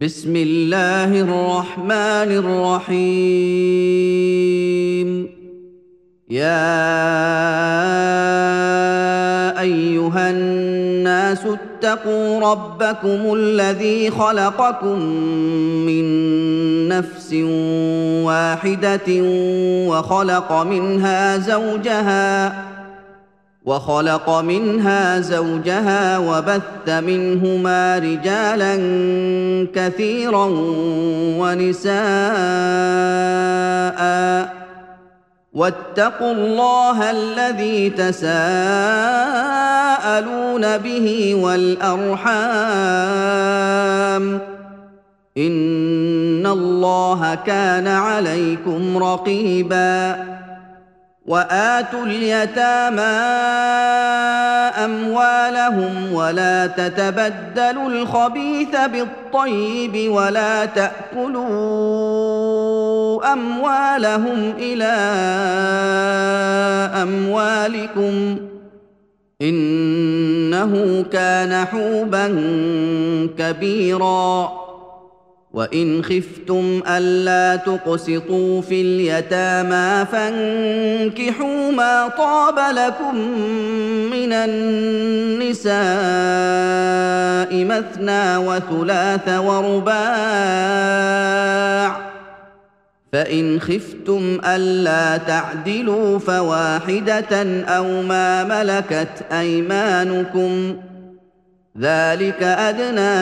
بسم الله الرحمن الرحيم. يا أيها الناس اتقوا ربكم الذي خلقكم من نفس واحدة وخلق منها زوجها وبث منهما رجالا كثيرا ونساء، واتقوا الله الذي تساءلون به والأرحام، إن الله كان عليكم رقيبا. وآتوا اليتامى أموالهم ولا تتبدلوا الخبيث بالطيب ولا تأكلوا أموالهم إلى أموالكم، إنه كان حوبا كبيرا. وإن خفتم ألا تقسطوا في اليتامى فانكحوا ما طاب لكم من النساء مثنى وثلاث ورباع، فإن خفتم ألا تعدلوا فواحدة أو ما ملكت أيمانكم، ذلك أدنى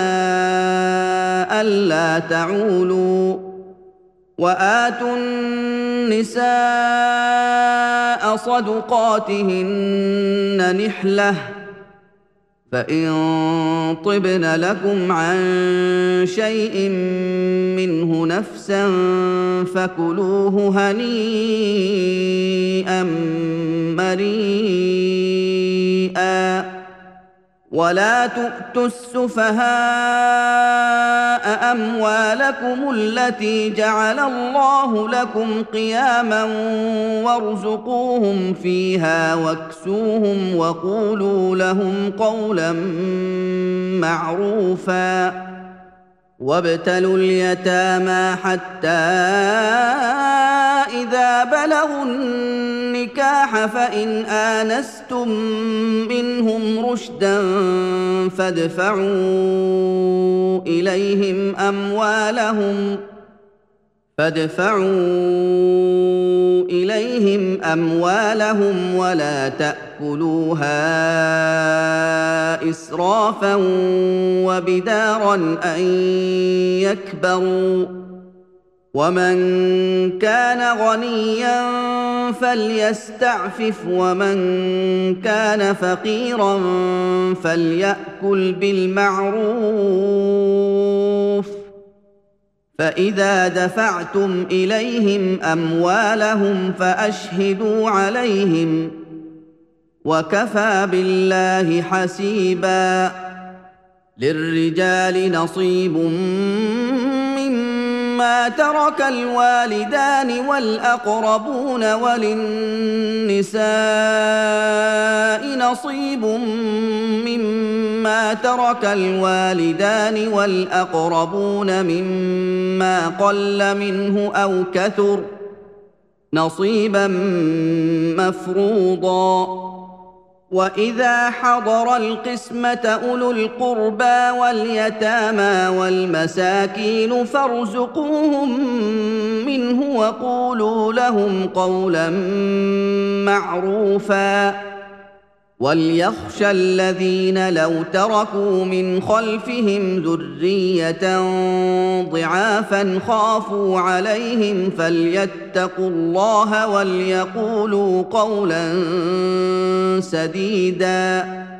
ألا تعولوا. وآتوا النساء صدقاتهن نحلة، فإن طبن لكم عن شيء منه نفسا فكلوه هنيئا مريئا. ولا تؤتوا السفهاء أموالكم التي جعل الله لكم قياما وارزقوهم فيها واكسوهم وقولوا لهم قولا معروفا. وابتلوا اليتامى حتى إذا بلغوا النكاح فإن آنستم منهم رشدا فادفعوا إليهم أموالهم ولا تأكلوها إسرافا وبدارا أن يكبروا. ومن كان غنيا فليستعفف ومن كان فقيرا فليأكل بالمعروف. فإذا دفعتم إليهم أموالهم فأشهدوا عليهم، وكفى بالله حسيبا. للرجال نصيب مما ترك الوالدان والأقربون، وللنساء نصيب مما ترك الوالدان والأقربون مما قل منه أو كثر، نصيبا مفروضا. وإذا حضر القسمة أولو القربى واليتامى والمساكين فارزقوهم منه وقولوا لهم قولا معروفا. وليخشى الذين لو تركوا من خلفهم ذرية ضعافا خافوا عليهم فليتقوا الله وليقولوا قولا سديدا.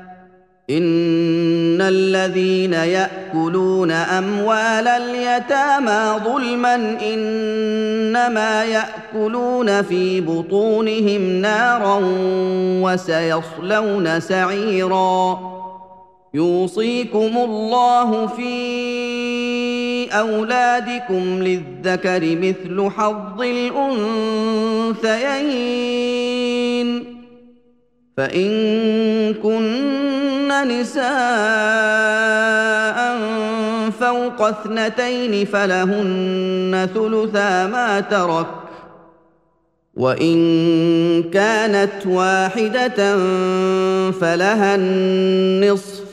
إن الذين يأكلون أموال اليتامى ظلما إنما يأكلون في بطونهم نارا وسيصلون سعيرا. يوصيكم الله في أولادكم للذكر مثل حظ الأنثيين، فإن كن نساء فوق اثنتين فلهن ثلثا ما ترك، وإن كانت واحدة فلها النصف،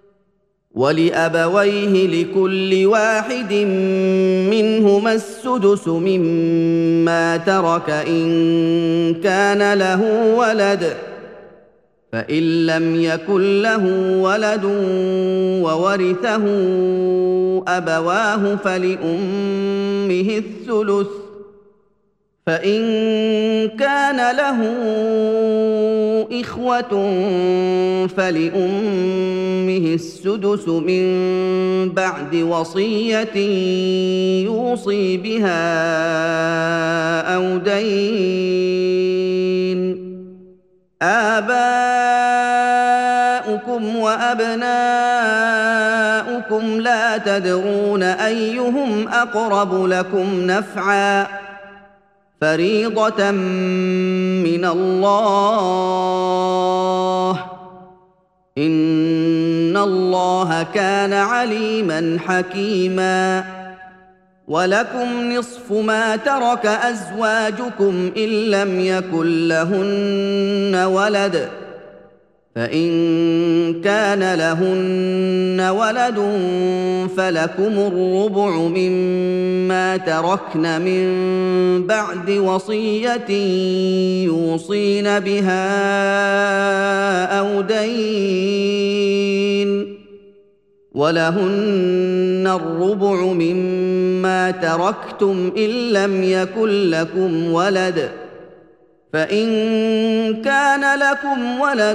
ولأبويه لكل واحد منهما السدس مما ترك إن كان له ولد، فإن لم يكن له ولد وورثه أبواه فلأمه الثلث، فإن كان له إخوة فلأمه السدس من بعد وصية يوصي بها أو دين. آباؤكم وأبناؤكم لا تدرون أيهم أقرب لكم نفعا، فريضة من الله، إن الله كان عليما حكيما. ولكم نصف ما ترك أزواجكم إن لم يكن لهن ولد، فإن كان لهن ولد فلكم الربع مما تركن من بعد وصية يوصين بها أو دين، ولهن الربع مما تركتم إن لم يكن لكم ولد، فإن كان لكم ولد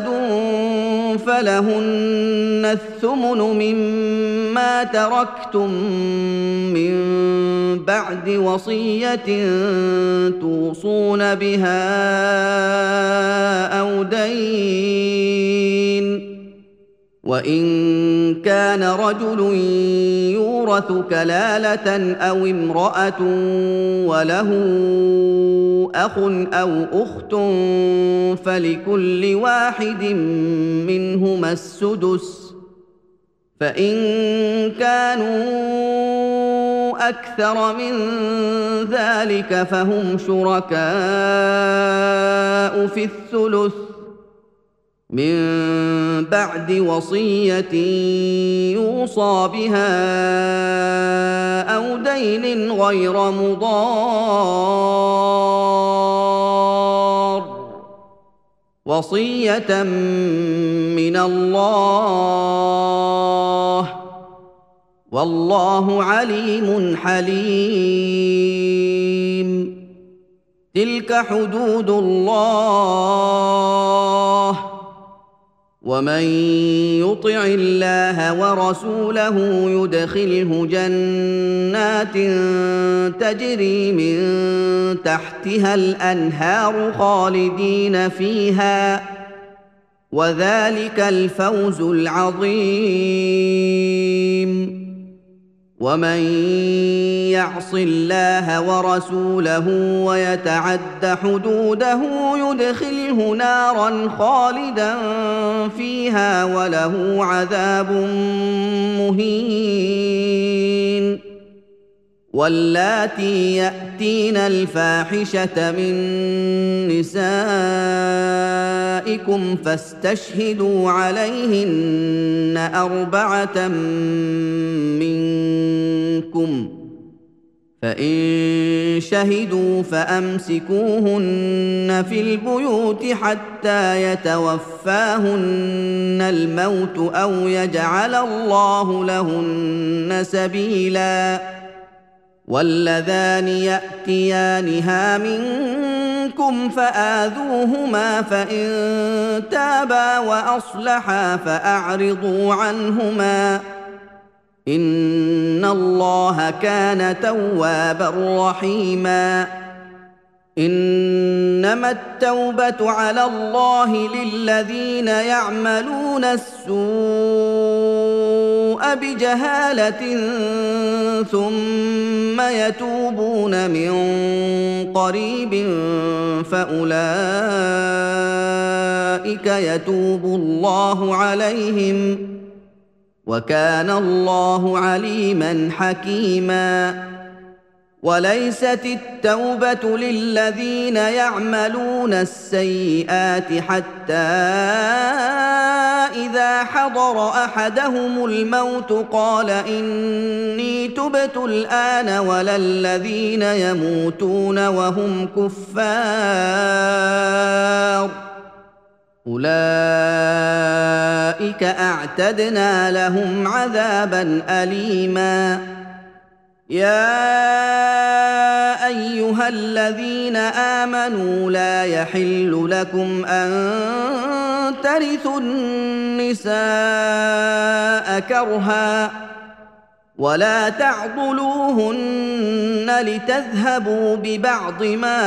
فلهن الثمن مما تركتم من بعد وصية توصون بها أو دين. وإن كان رجل يورث كلالة أو امرأة وله أخ أو أخت فلكل واحد منهما السدس، فإن كانوا أكثر من ذلك فهم شركاء في الثلث من بعد وصية يوصى بها أو دين غير مضار، وصية من الله، والله عليم حليم. تلك حدود الله، ومن يطع الله ورسوله يدخله جنات تجري من تحتها الأنهار خالدين فيها، وذلك الفوز العظيم. ومن يعص الله ورسوله ويتعد حدوده يدخله نارا خالدا فيها وله عذاب مهين. واللاتي يأتين الفاحشة من نسائكم فاستشهدوا عليهن 4 منكم، فإن شهدوا فأمسكوهن في البيوت حتى يتوفاهن الموت أو يجعل الله لهن سبيلا. واللذان يأتيانها منكم فآذوهما، فإن تابا وأصلحا فأعرضوا عنهما، إن الله كان توابا رحيما. إنما التوبة على الله للذين يعملون السوء بجهالة ثم يتوبون من قريب فأولئك يتوب الله عليهم، وكان الله عليما حكيما. وليست التوبة للذين يعملون السيئات حتى إذا حضر أحدهم الموت قال إني تبت الآن، ولا الذين يموتون وهم كفار أولئك أعتدنا لهم عذابا أليما. يا أيها الذين آمنوا لا يحل لكم أن ترثوا النساء كرها ولا تعضلوهن لتذهبوا ببعض ما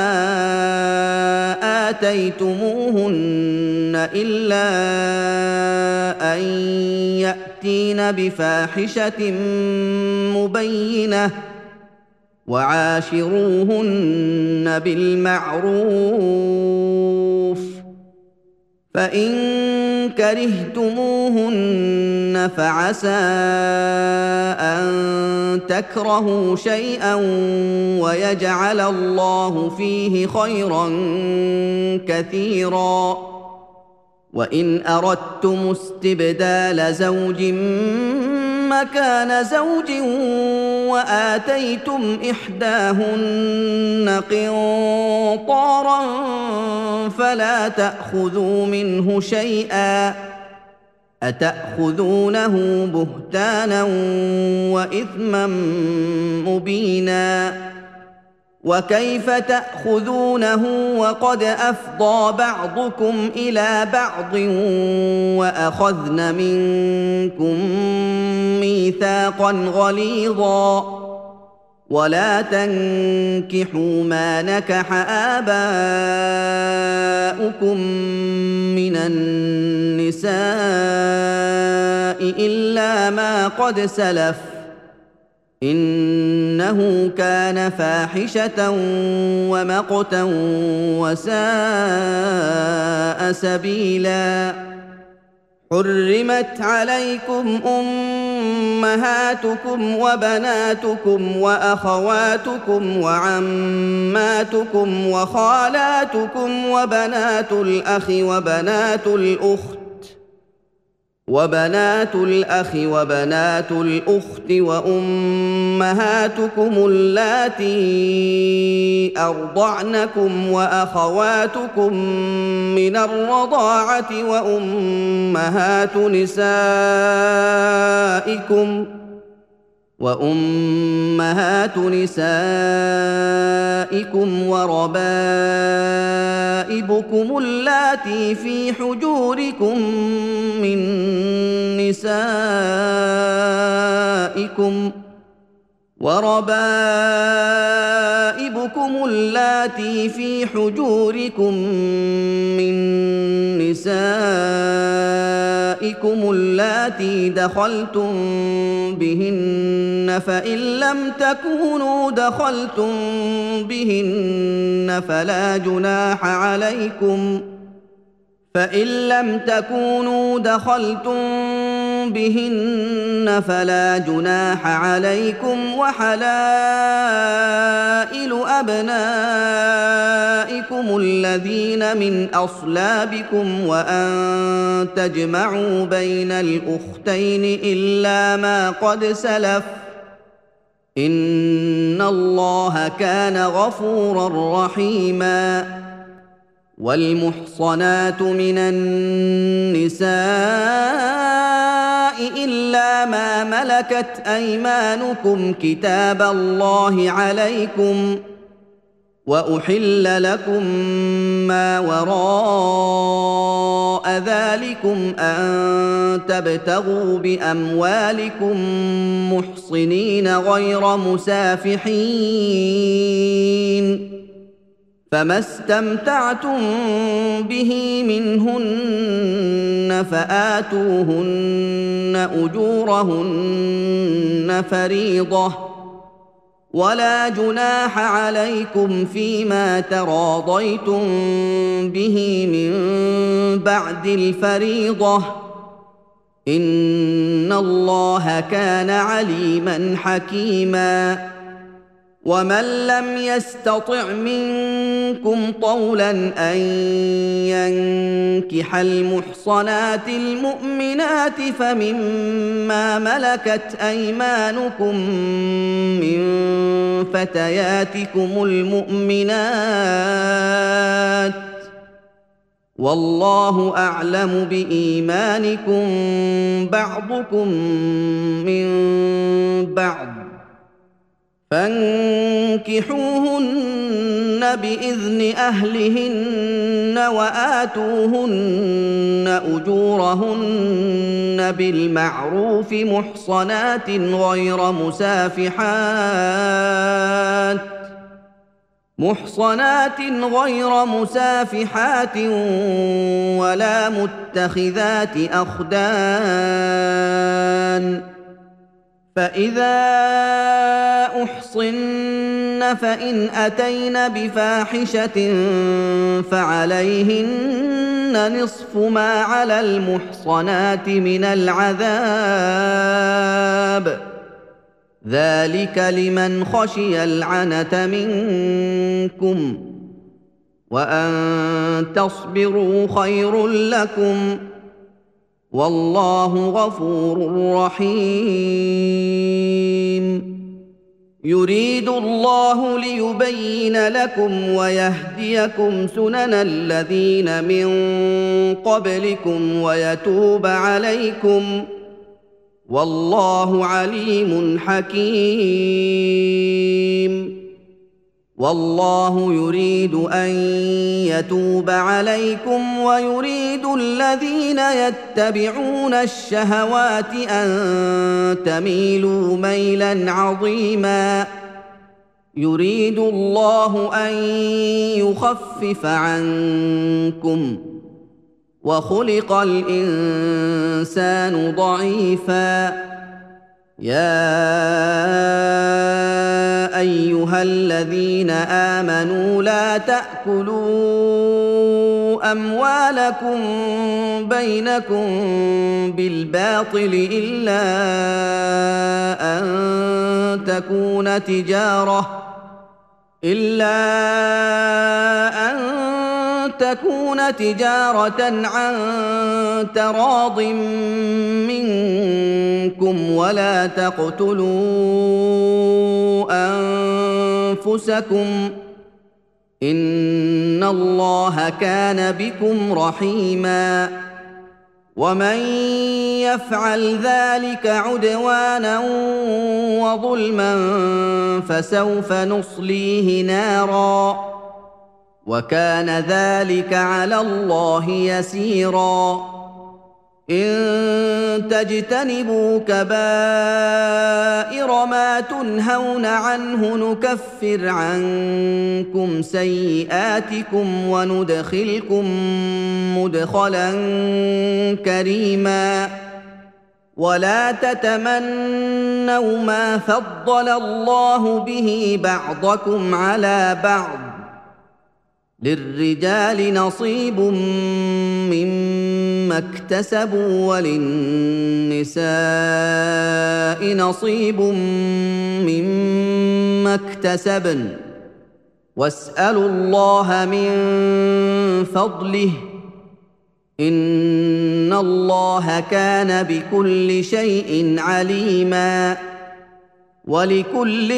آتيتموهن إلا أن يأتين بفاحشة مبينة وعاشروهن بالمعروف، فإن كرهتموهن فعسى أن تكرهوا شيئا ويجعل الله فيه خيرا كثيرا. وإن أردتم استبدال زوج مكان زوج وآتيتم إحداهن قنطارا فلا تأخذوا منه شيئا، أتأخذونه بهتانا وإثما مبينا. وكيف تأخذونه وقد أفضى بعضكم إلى بعض وأخذن منكم ميثاقا غليظا. ولا تنكحوا ما نكح آباؤكم من النساء إلا ما قد سلف إنه كان فاحشة ومقتا وساء سبيلا. حرمت عليكم أمهاتكم وبناتكم وأخواتكم وعماتكم وخالاتكم وبنات الأخ وبنات الأخت وأمهاتكم اللاتي أرضعنكم وأخواتكم من الرضاعة وأمهات نسائكم وربائبكم اللاتي في حجوركم من نسائكم اللاتي دخلتم بهن، فإن لم تكونوا دخلتم بهن فلا جناح عليكم وحلائل أبنائكم الذين من أصلابكم وأن تجمعوا بين الأختين إلا ما قد سلف إن الله كان غفورا رحيما. والمحصنات من النساء إلا ما ملكت أيمانكم كتاب الله عليكم، وأحل لكم ما وراء ذلكم أن تبتغوا بأموالكم محصنين غير مسافحين، فما استمتعتم به منهن فآتوهن أجورهن فريضة، ولا جناح عليكم فيما تراضيتم به من بعد الفريضة إن الله كان عليما حكيما ومن لم يستطع منكم طولا أن ينكح المحصنات المؤمنات فمما ملكت أيمانكم من فتياتكم المؤمنات والله أعلم بإيمانكم بعضكم من بعض فانكحوهن بإذن أهلهن وآتوهن أجورهن بالمعروف محصنات غير مسافحات ولا متخذات أخدان فإذا أحصن فإن أتين بفاحشة فعليهن نصف ما على المحصنات من العذاب ذلك لمن خشي العنة منكم وأن تصبروا خير لكم والله غفور رحيم يريد الله ليبين لكم ويهديكم سنن الذين من قبلكم ويتوب عليكم والله عليم حكيم والله يريد أن يتوب عليكم ويريد الذين يتبعون الشهوات أن تميلوا ميلا عظيما يريد الله أن يخفف عنكم وخلق الإنسان ضعيفا يا أيها الذين آمنوا لا تأكلوا أموالكم بينكم بالباطل إلا أن تكون تجارة عن تراض منكم ولا تقتلوا أنفسكم إن الله كان بكم رحيما ومن يفعل ذلك عدوانا وظلما فسوف نصليه نارا وكان ذلك على الله يسيرا إن تجتنبوا كبائر ما تنهون عنه نكفر عنكم سيئاتكم وندخلكم مدخلا كريما ولا تتمنوا ما فضل الله به بعضكم على بعض للرجال نصيب مما اكتسبوا وللنساء نصيب مما اكتسبن واسألوا الله من فضله إن الله كان بكل شيء عليما ولكل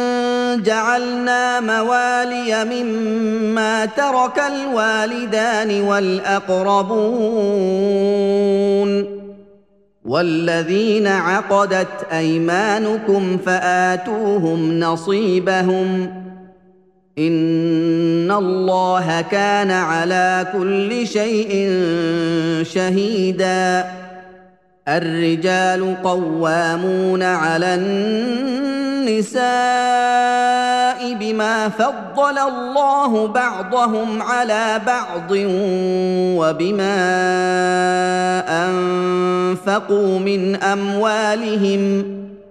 جعلنا موالي مما ترك الوالدان والأقربون والذين عقدت أيمانكم فآتوهم نصيبهم إن الله كان على كل شيء شهيدا الرجال قوامون على النساء بما فضل الله بعضهم على بعض وبما أنفقوا من أموالهم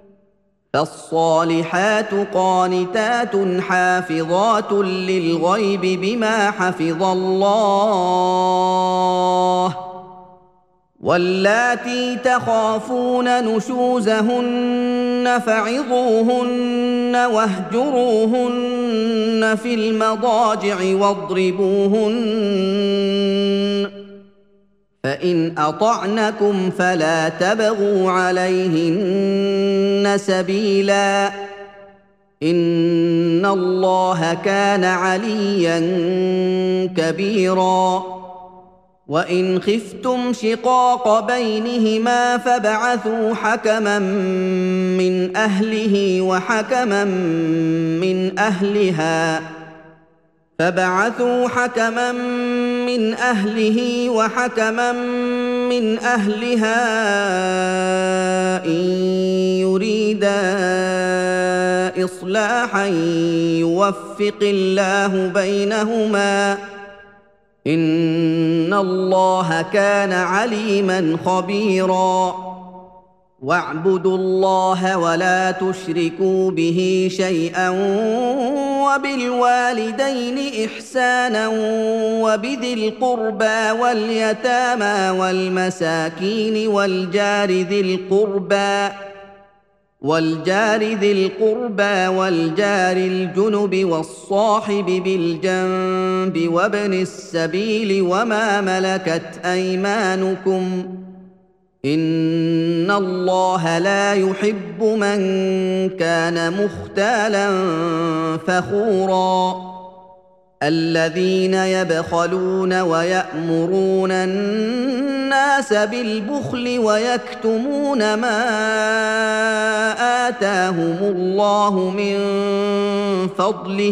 فالصالحات قانتات حافظات للغيب بما حفظ الله واللاتي تخافون نشوزهن فعظوهن واهجروهن في المضاجع واضربوهن فإن أطعنكم فلا تبغوا عليهن سبيلا إن الله كان عليا كبيرا وإن خفتم شقاق بينهما فابعثوا حكما من أهله وحكما من أهلها إن يريدا إصلاحا يوفق الله بينهما إن الله كان عليما خبيرا واعبدوا الله ولا تشركوا به شيئا وبالوالدين إحسانا وبذي القربى واليتامى والمساكين والجار ذي القربى والجار الجنب والصاحب بالجنب وابن السبيل وما ملكت أيمانكم إن الله لا يحب من كان مختالا فخورا الذين يبخلون ويأمرون الناس بالبخل ويكتمون ما آتاهم الله من فضله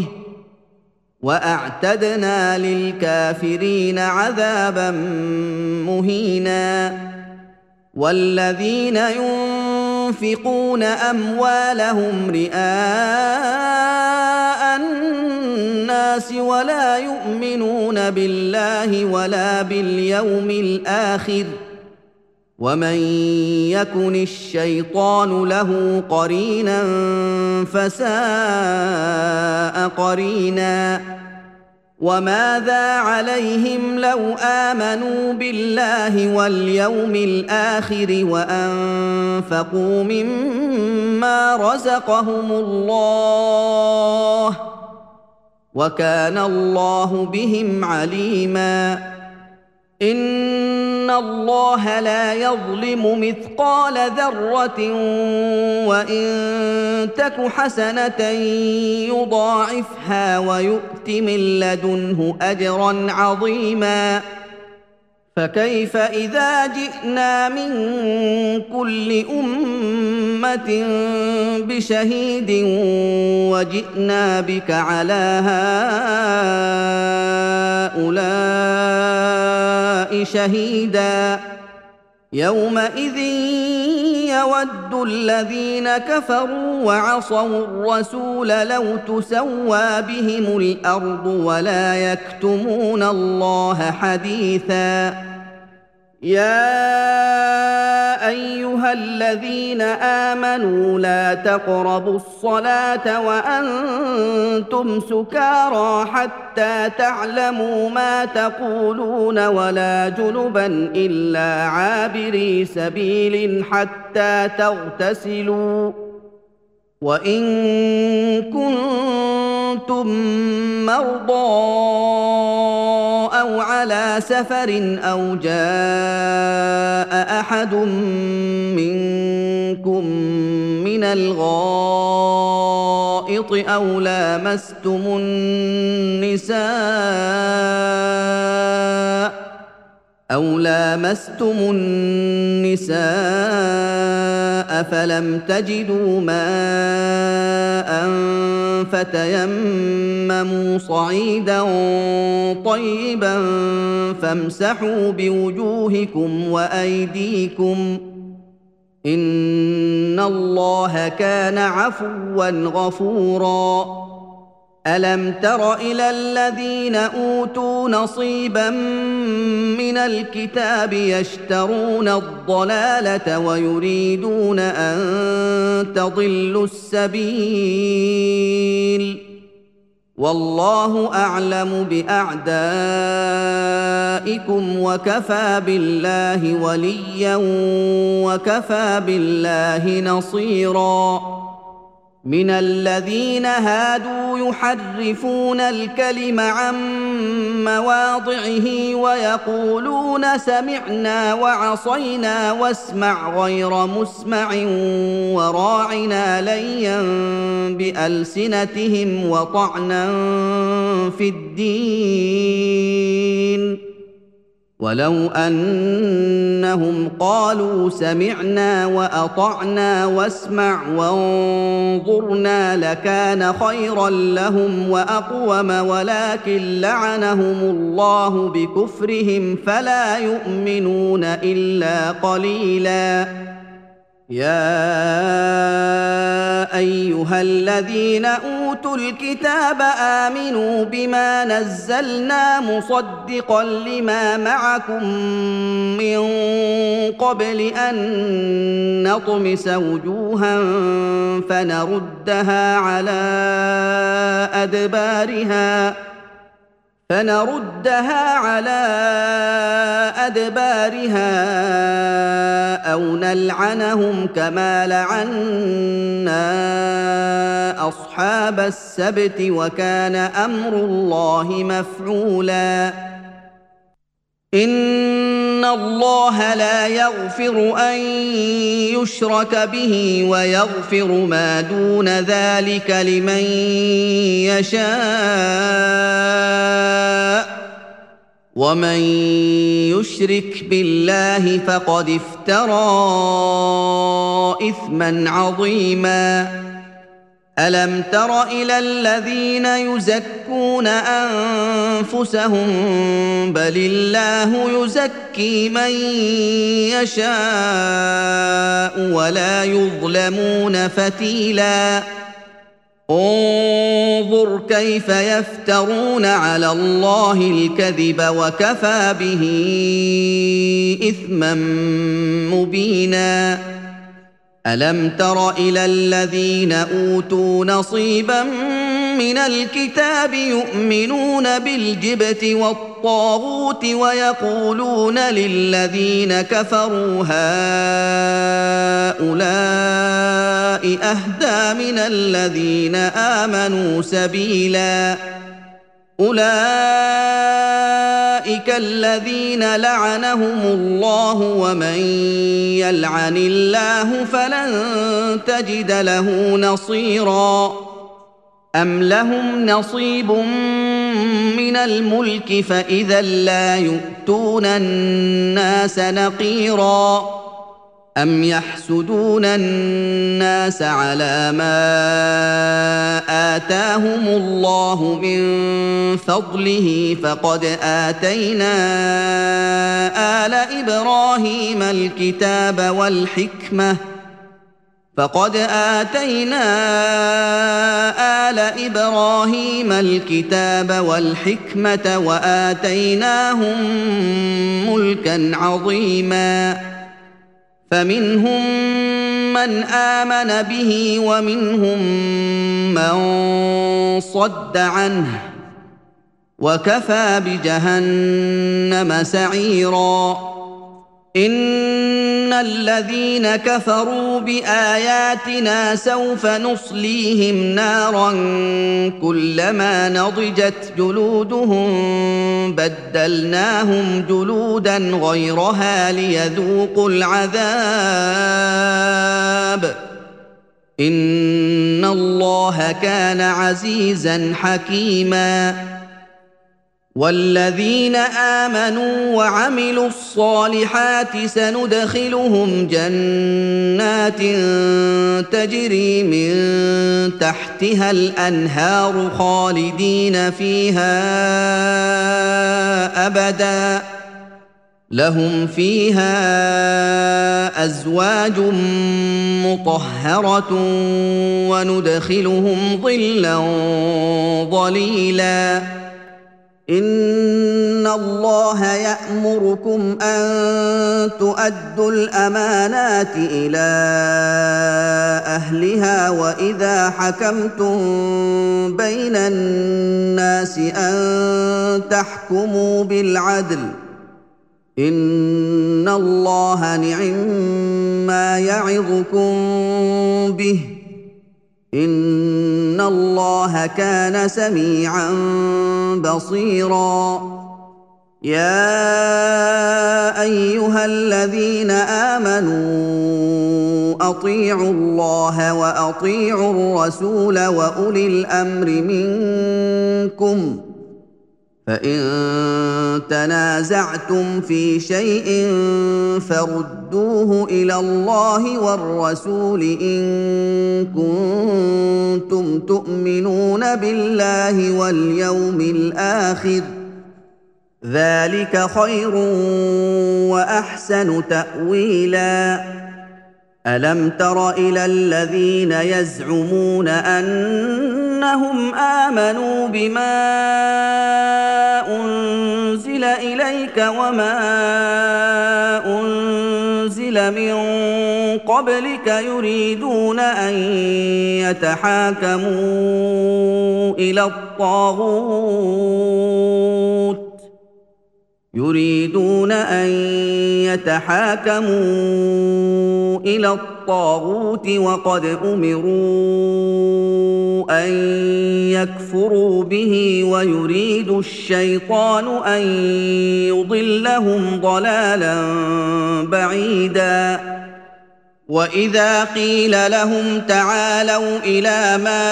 وأعتدنا للكافرين عذابا مهينا والذين ينفقون أموالهم رئاء الناس ولا يؤمنون بالله ولا باليوم الآخر ومن يكن الشيطان له قرينا فساء قرينا وماذا عليهم لو آمنوا بالله واليوم الآخر وأنفقوا مما رزقهم الله وكان الله بهم عليما إن الله لا يظلم مثقال ذرة وإن تك حسنة يضاعفها ويؤت من لدنه أجرا عظيما فكيف إذا جئنا من كل أمة بشهيد وجئنا بك على هؤلاء شهيدا يومئذ يود الذين كفروا وعصوا الرسول لو تسوى بهم الأرض ولا يكتمون الله حديثا يا أيها الذين آمنوا لا تقربوا الصلاة وأنتم سكارى حتى تعلموا ما تقولون ولا جنبا إلا عابري سبيل حتى تغتسلوا وإن كنتم مرضى أو على سفر أو جاء أحد منكم من الغائط أو لامستم النساء فلم تجدوا ماء فتيمموا صعيدا طيبا فامسحوا بوجوهكم وأيديكم إن الله كان عفوا غفورا ألم تر إلى الذين أوتوا نصيبا من الكتاب يشترون الضلالة ويريدون أن تضلوا السبيل والله أعلم بأعدائكم وكفى بالله وليا وكفى بالله نصيرا من الذين هادوا يحرفون الكلم عن مواضعه ويقولون سمعنا وعصينا واسمع غير مسمع وراعنا ليا بألسنتهم وطعنا في الدين ولو أنهم قالوا سمعنا وأطعنا واسمع وانظرنا لكان خيرا لهم وأقوم ولكن لعنهم الله بكفرهم فلا يؤمنون إلا قليلا يا أيها الذين أوتوا الكتاب آمنوا بما نزلنا مصدقا لما معكم من قبل أن نطمس وجوها فنردها على أدبارها أو نلعنهم كما لعنا أصحاب السبت وكان أمر الله مفعولا إن الله لا يغفر أن يشرك به ويغفر ما دون ذلك لمن يشاء ومن يشرك بالله فقد افترى إثما عظيما ألم تر إلى الذين يزكون أنفسهم بل الله يزكي من يشاء ولا يظلمون فتيلا انظر كيف يفترون على الله الكذب وكفى به إثما مبينا ألم تر إلى الذين أوتوا نصيبا من الكتاب يؤمنون بالجبت والطاغوت ويقولون للذين كفروا هؤلاء أهدى من الذين آمنوا سبيلا أولئك الذين لعنهم الله ومن يلعن الله فلن تجد له نصيرا أم لهم نصيب من الملك فإذا لا يؤتون الناس نقيرا أم يحسدون الناس على ما آتاهم الله من فضله فقد آتينا آل إبراهيم الكتاب والحكمة وآتيناهم ملكا عظيما فمنهم من آمن به ومنهم من صد عنه وكفى بجهنم سعيرا إن الذين كفروا بآياتنا سوف نصليهم نارا كلما نضجت جلودهم بدلناهم جلودا غيرها ليذوقوا العذاب إن الله كان عزيزا حكيما والذين آمنوا وعملوا الصالحات سندخلهم جنات تجري من تحتها الأنهار خالدين فيها أبدا لهم فيها أزواج مطهرة وندخلهم ظلا ظليلا إن الله يأمركم أن تؤدوا الأمانات إلى أهلها وإذا حكمتم بين الناس أن تحكموا بالعدل إن الله نعما يعظكم به إن الله كان سميعا بصيرا يا أيها الذين آمنوا أطيعوا الله وأطيعوا الرسول وأولي الأمر منكم فإن تنازعتم في شيء فردوه إلى الله والرسول إن كنتم تؤمنون بالله واليوم الآخر ذلك خير وأحسن تأويلا ألم تر إلى الذين يزعمون أنهم آمنوا بما أنزل إليك وما أنزل من قبلك يريدون أن يتحاكموا إلى الطاغوت وقد أمروا أن يكفروا به ويريد الشيطان أن يضلهم ضلالا بعيدا وإذا قيل لهم تعالوا إلى ما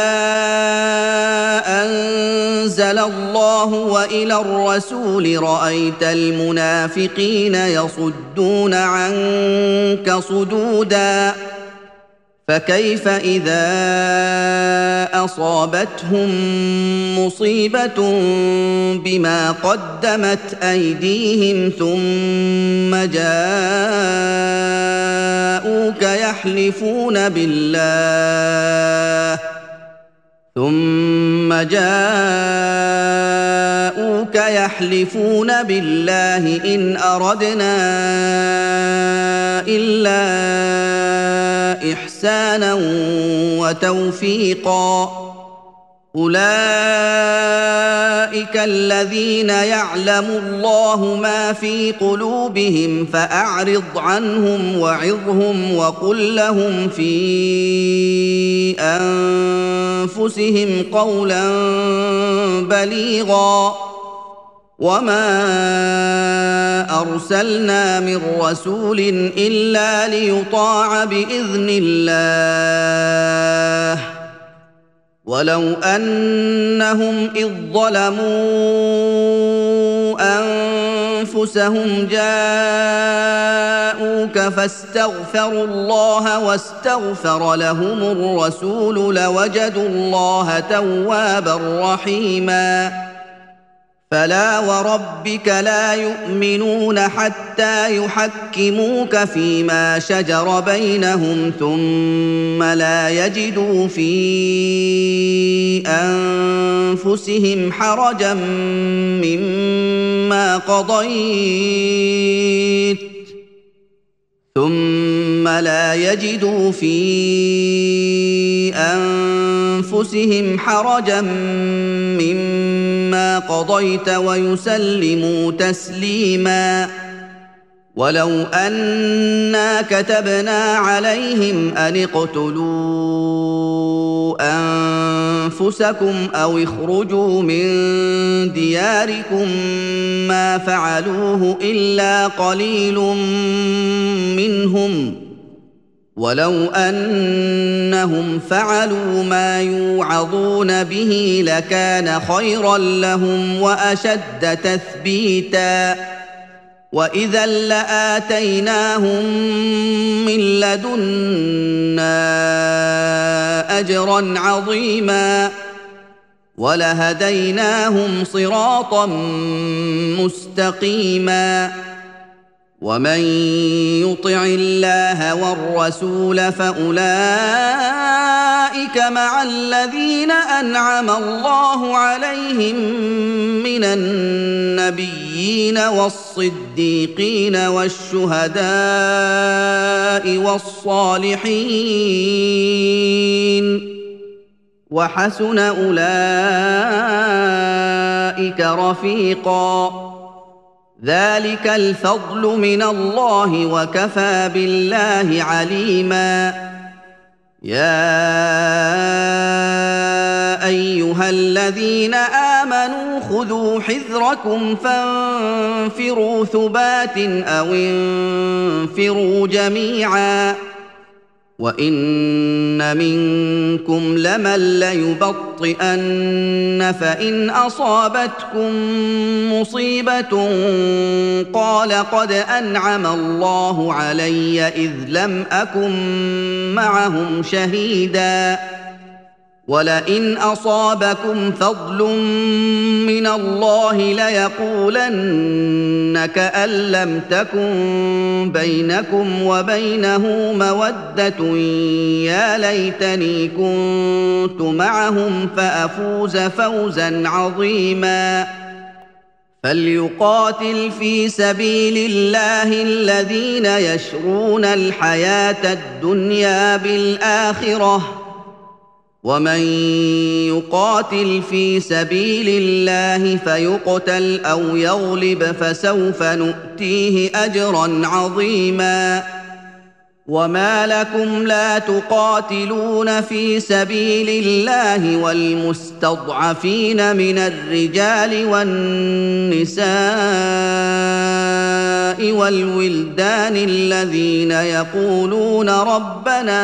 أنزل الله وإلى الرسول رأيت المنافقين يصدون عنك صدودا فكيف إذا أصابتهم مصيبة بما قدمت أيديهم ثم جاءوك يحلفون بالله إن أردنا إلا إحسانا وتوفيقا أولئك الذين يعلم الله ما في قلوبهم فأعرض عنهم وعظهم وقل لهم في أنفسهم قولا بليغا وما أرسلنا من رسول إلا ليطاع بإذن الله ولو أنهم إذ ظلموا أنفسهم جاءوك فاستغفروا الله واستغفر لهم الرسول لوجدوا الله توابا رحيما فلا وربك لا يؤمنون حتى يحكموك فيما شجر بينهم ثم لا يجدوا في أنفسهم حرجا مما قضيت ويسلموا تسليما ولو أنا كتبنا عليهم أن اقتلوا أنفسكم أو اخرجوا من دياركم ما فعلوه إلا قليل منهم ولو أنهم فعلوا ما يوعظون به لكان خيرا لهم وأشد تثبيتا وإذا لآتيناهم من لدنا أجرا عظيما ولهديناهم صراطا مستقيما ومن يطع الله والرسول فأولئك مع الذين أنعم الله عليهم من النبيين والصديقين والشهداء والصالحين وحسن أولئك رفيقا ذلك الفضل من الله وكفى بالله عليما يا أيها الذين آمنوا خذوا حذركم فانفروا ثبات أو انفروا جميعا وإن منكم لمن ليبطئن فإن أصابتكم مصيبة قال قد أنعم الله علي إذ لم أكن معهم شهيدا ولئن أصابكم فضل من الله ليقولن كأن لم تكن بينكم وبينه مودة يا ليتني كنت معهم فأفوز فوزا عظيما فليقاتل في سبيل الله الذين يشرون الحياة الدنيا بالآخرة ومن يقاتل في سبيل الله فيقتل أو يغلب فسوف نؤتيه أجرا عظيما وما لكم لا تقاتلون في سبيل الله والمستضعفين من الرجال والنساء والولدان الذين يقولون ربنا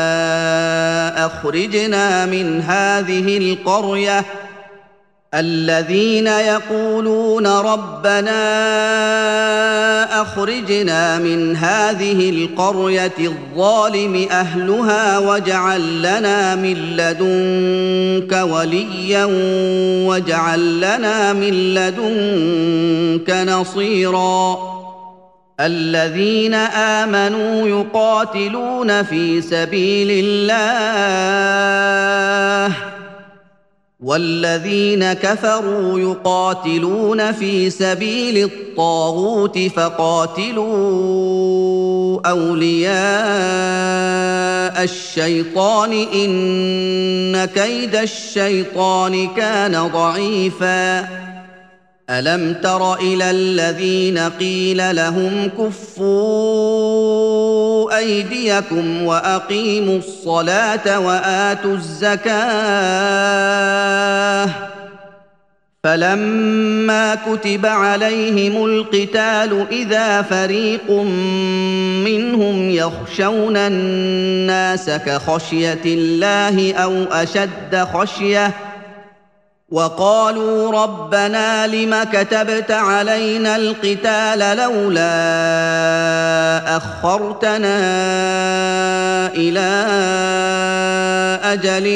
أخرجنا من هذه القرية الظالم أهلها واجعل لنا من لدنك وليا واجعل لنا من لدنك نصيرا الذين آمنوا يقاتلون في سبيل الله والذين كفروا يقاتلون في سبيل الطاغوت فقاتلوا أولياء الشيطان إن كيد الشيطان كان ضعيفا ألم تر إلى الذين قيل لهم كفوا أيديكم وأقيموا الصلاة وآتوا الزكاة فلما كتب عليهم القتال إذا فريق منهم يخشون الناس كخشية الله أو أشد خشية وقالوا ربنا لم كتبت علينا القتال لولا أخرتنا إلى أجل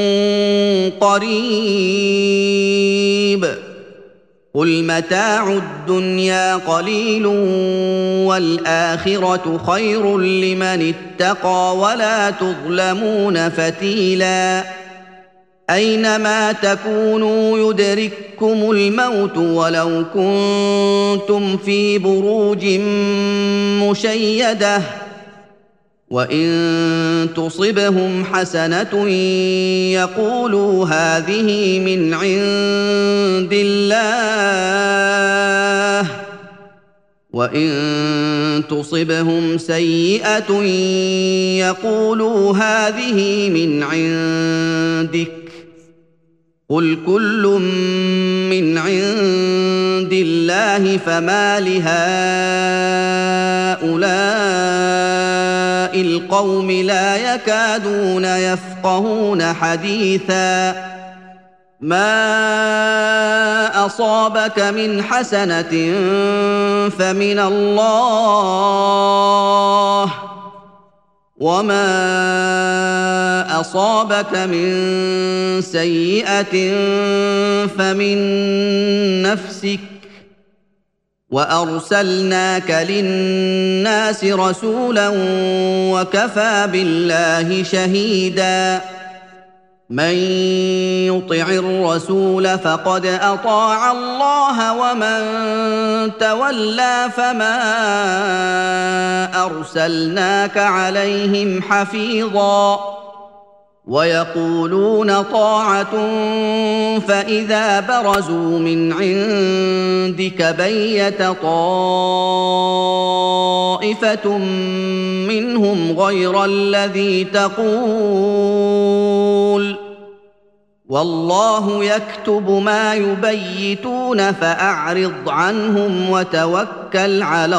قريب قل متاع الدنيا قليل والآخرة خير لمن اتقى ولا تظلمون فتيلا أينما تكونوا يدرككم الموت ولو كنتم في بروج مشيدة وإن تصبهم حسنة يقولوا هذه من عند الله وإن تصبهم سيئة يقولوا هذه من عندك قل كل من عند الله فما لهؤلاء القوم لا يكادون يفقهون حديثا ما أصابك من حسنة فمن الله وما أصابك من سيئة فمن نفسك وارسلناك للناس رسولا وكفى بالله شهيدا من يطع الرسول فقد اطاع الله ومن تولى فما ارسلناك عليهم حفيظا ويقولون طاعه فاذا برزوا من عندك بيت طائفه منهم غير الذي تقول والله يكتب ما يبيتون فاعرض عنهم وتوكل على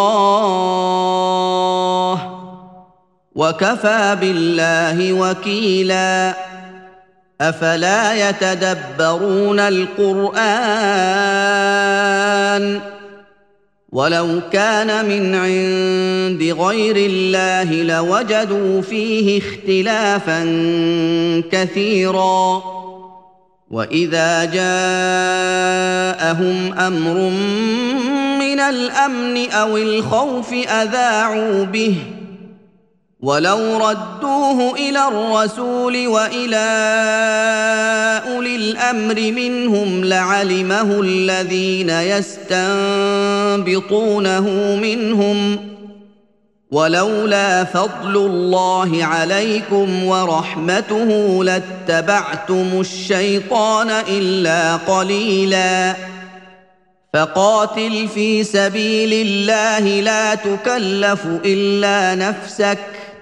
الله وكفى بالله وكيلا افلا يتدبرون القران ولو كان من عند غير الله لوجدوا فيه اختلافا كثيرا واذا جاءهم امر من الامن او الخوف اذاعوا به ولو ردوه الى الرسول والى اولي الامر منهم لعلمه الذين يستنبطونه منهم ولولا فضل الله عليكم ورحمته لاتبعتم الشيطان الا قليلا فقاتل في سبيل الله لا تكلف الا نفسك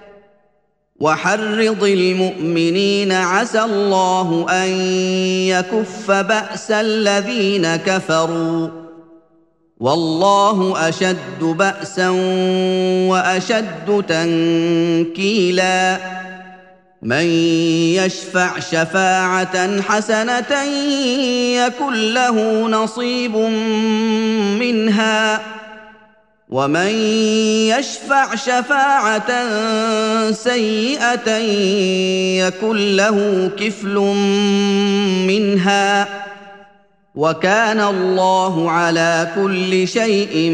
وحرض المؤمنين عسى الله ان يكف باس الذين كفروا والله اشد باسا واشد تنكيلا من يشفع شفاعه حسنه يكن له نصيب منها ومن يشفع شفاعه سيئه يكن له كفل منها وكان الله على كل شيء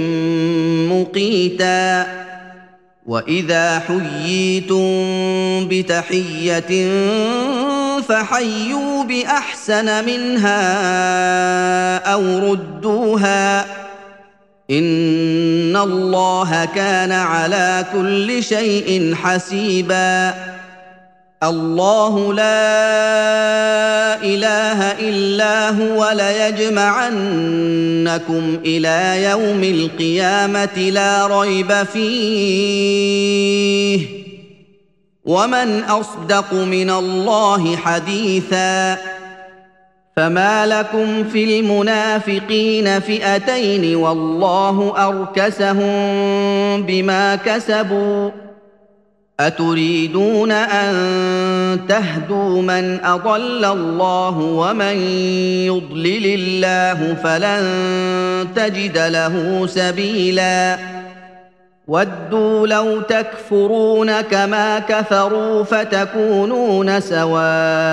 مقيتا واذا حييتم بتحيه فحيوا باحسن منها او ردوها ان الله كان على كل شيء حسيبا الله لا اله الا هو ليجمعنكم الى يوم القيامه لا ريب فيه ومن اصدق من الله حديثا فما لكم في المنافقين فئتين والله اركسهم بما كسبوا اتريدون ان تهدوا من اضل الله ومن يضلل الله فلن تجد له سبيلا ودوا لو تكفرون كما كفروا فتكونون سواء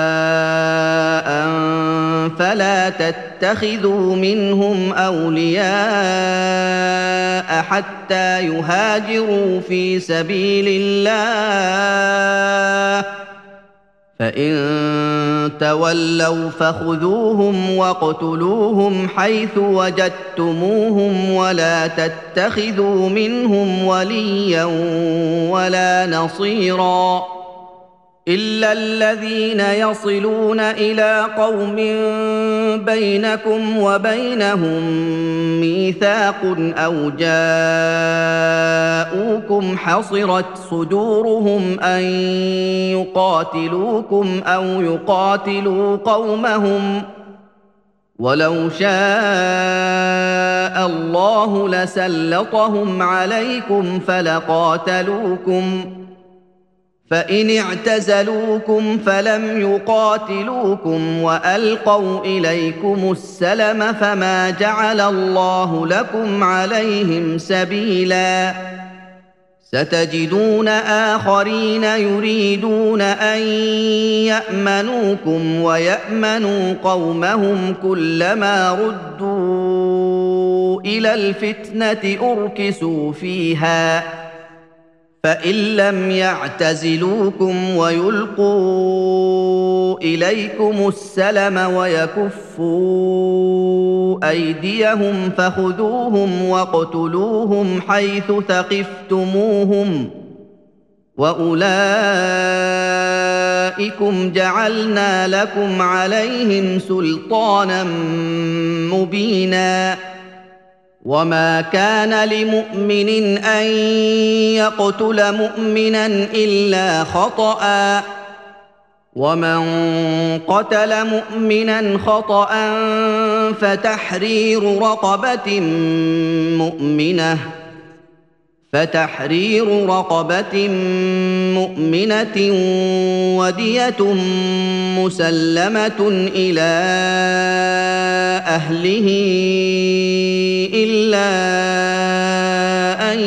فلا تتخذوا منهم اولياء حتى يهاجروا في سبيل الله فان تولوا فخذوهم واقتلوهم حيث وجدتموهم ولا تتخذوا منهم وليا ولا نصيرا الا الذين يصلون الى قوم بينكم وبينهم ميثاق او جاءوكم حصرت صدورهم ان يقاتلوكم او يقاتلوا قومهم ولو شاء الله لسلطهم عليكم فلقاتلوكم فان اعتزلوكم فلم يقاتلوكم والقوا اليكم السلم فما جعل الله لكم عليهم سبيلا ستجدون اخرين يريدون ان يامنوكم ويامنوا قومهم كلما ردوا إلى الفتنة أركسوا فيها فإن لم يعتزلوكم ويلقوا إليكم السلم ويكفوا أيديهم فخذوهم واقتلوهم حيث ثقفتموهم وأولئكم جعلنا لكم عليهم سلطانا مبينا وما كان لمؤمن أن يقتل مؤمنا إلا خطأ ومن قتل مؤمنا خطأ فتحرير رقبة مؤمنة ودية مسلمة إلى أهله إلا أن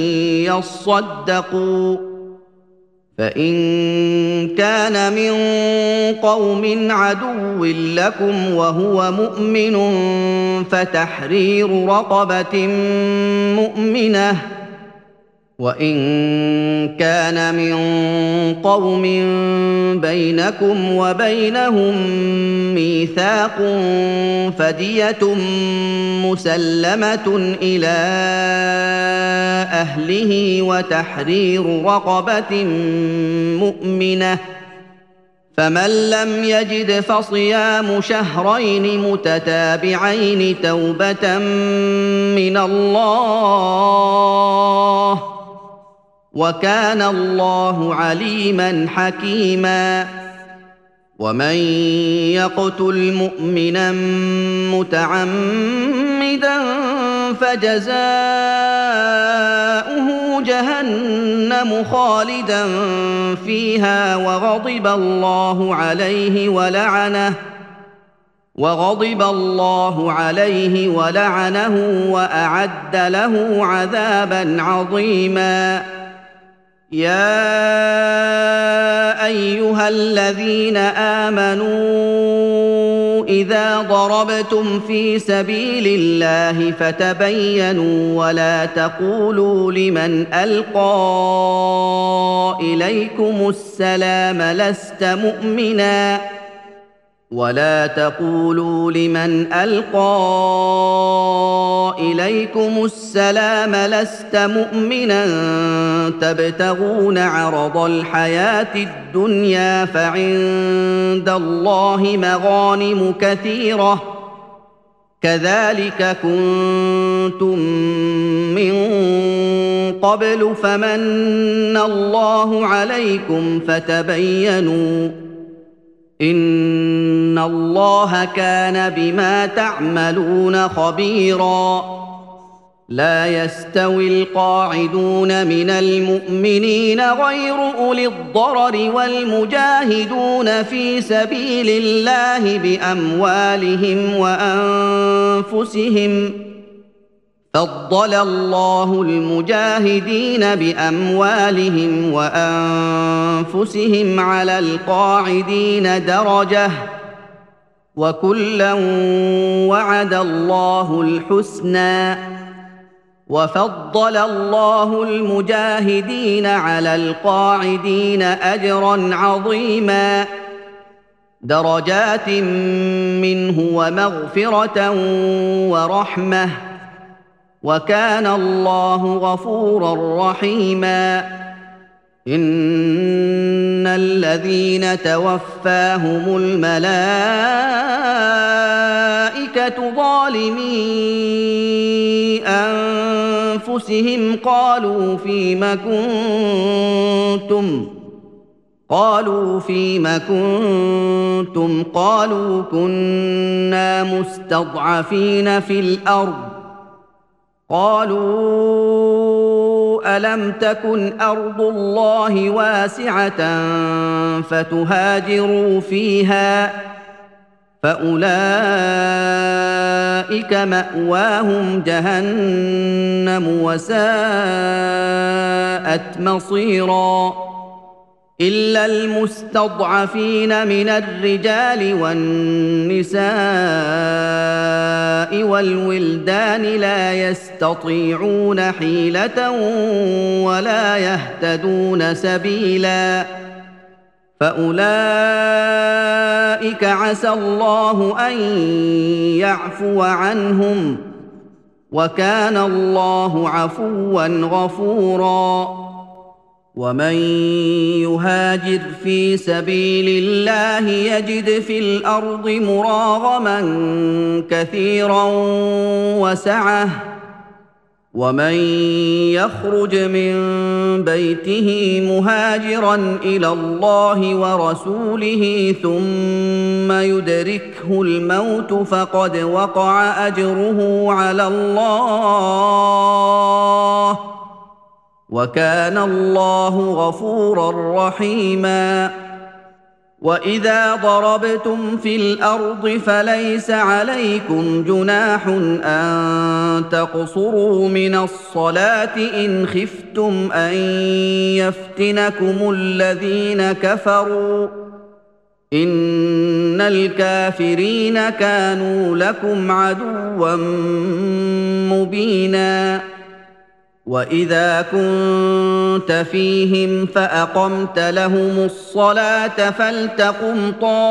يصدقوا فإن كان من قوم عدو لكم وهو مؤمن فتحرير رقبة مؤمنة وإن كان من قوم بينكم وبينهم ميثاق فدية مسلمة إلى أهله وتحرير رقبة مؤمنة فمن لم يجد فصيام شهرين متتابعين توبة من الله وكان الله عليما حكيما ومن يقتل مؤمنا متعمدا فجزاؤه جهنم خالدا فيها وغضب الله عليه ولعنه وأعد له عذابا عظيما يا أيها الذين آمنوا إذا ضربتم في سبيل الله فتبينوا ولا تقولوا لمن ألقى إليكم السلام لست مؤمنا تبتغون عرض الحياة الدنيا فعند الله مغانم كثيرة كذلك كنتم من قبل فمن الله عليكم فتبينوا إن الله كان بما تعملون خبيرا لا يستوي القاعدون من المؤمنين غير أولي الضرر والمجاهدون في سبيل الله بأموالهم وأنفسهم فضل الله المجاهدين بأموالهم وأنفسهم على القاعدين درجة وكلا وعد الله الحسنى وفضل الله المجاهدين على القاعدين أجرا عظيما درجات منه ومغفرة ورحمة وكان الله غفورا رحيما إن الذين توفاهم الملائكة ظالمي أنفسهم قالوا فيم كنتم قالوا كنا مستضعفين في الأرض قالوا ألم تكن أرض الله واسعة فتهاجروا فيها فأولئك مأواهم جهنم وساءت مصيرا إلا المستضعفين من الرجال والنساء والولدان لا يستطيعون حيلة ولا يهتدون سبيلا فأولئك عسى الله أن يعفو عنهم وكان الله عفوا غفورا ومن يهاجر في سبيل الله يجد في الأرض مراغما كثيرا وسعة ومن يخرج من بيته مهاجرا إلى الله ورسوله ثم يدركه الموت فقد وقع أجره على الله وكان الله غفورا رحيما وإذا ضربتم في الأرض فليس عليكم جناح أن تقصروا من الصلاة إن خفتم أن يفتنكم الذين كفروا إن الكافرين كانوا لكم عدوا مبينا وإذا كنت فيهم فأقمت لهم الصلاة فلتقم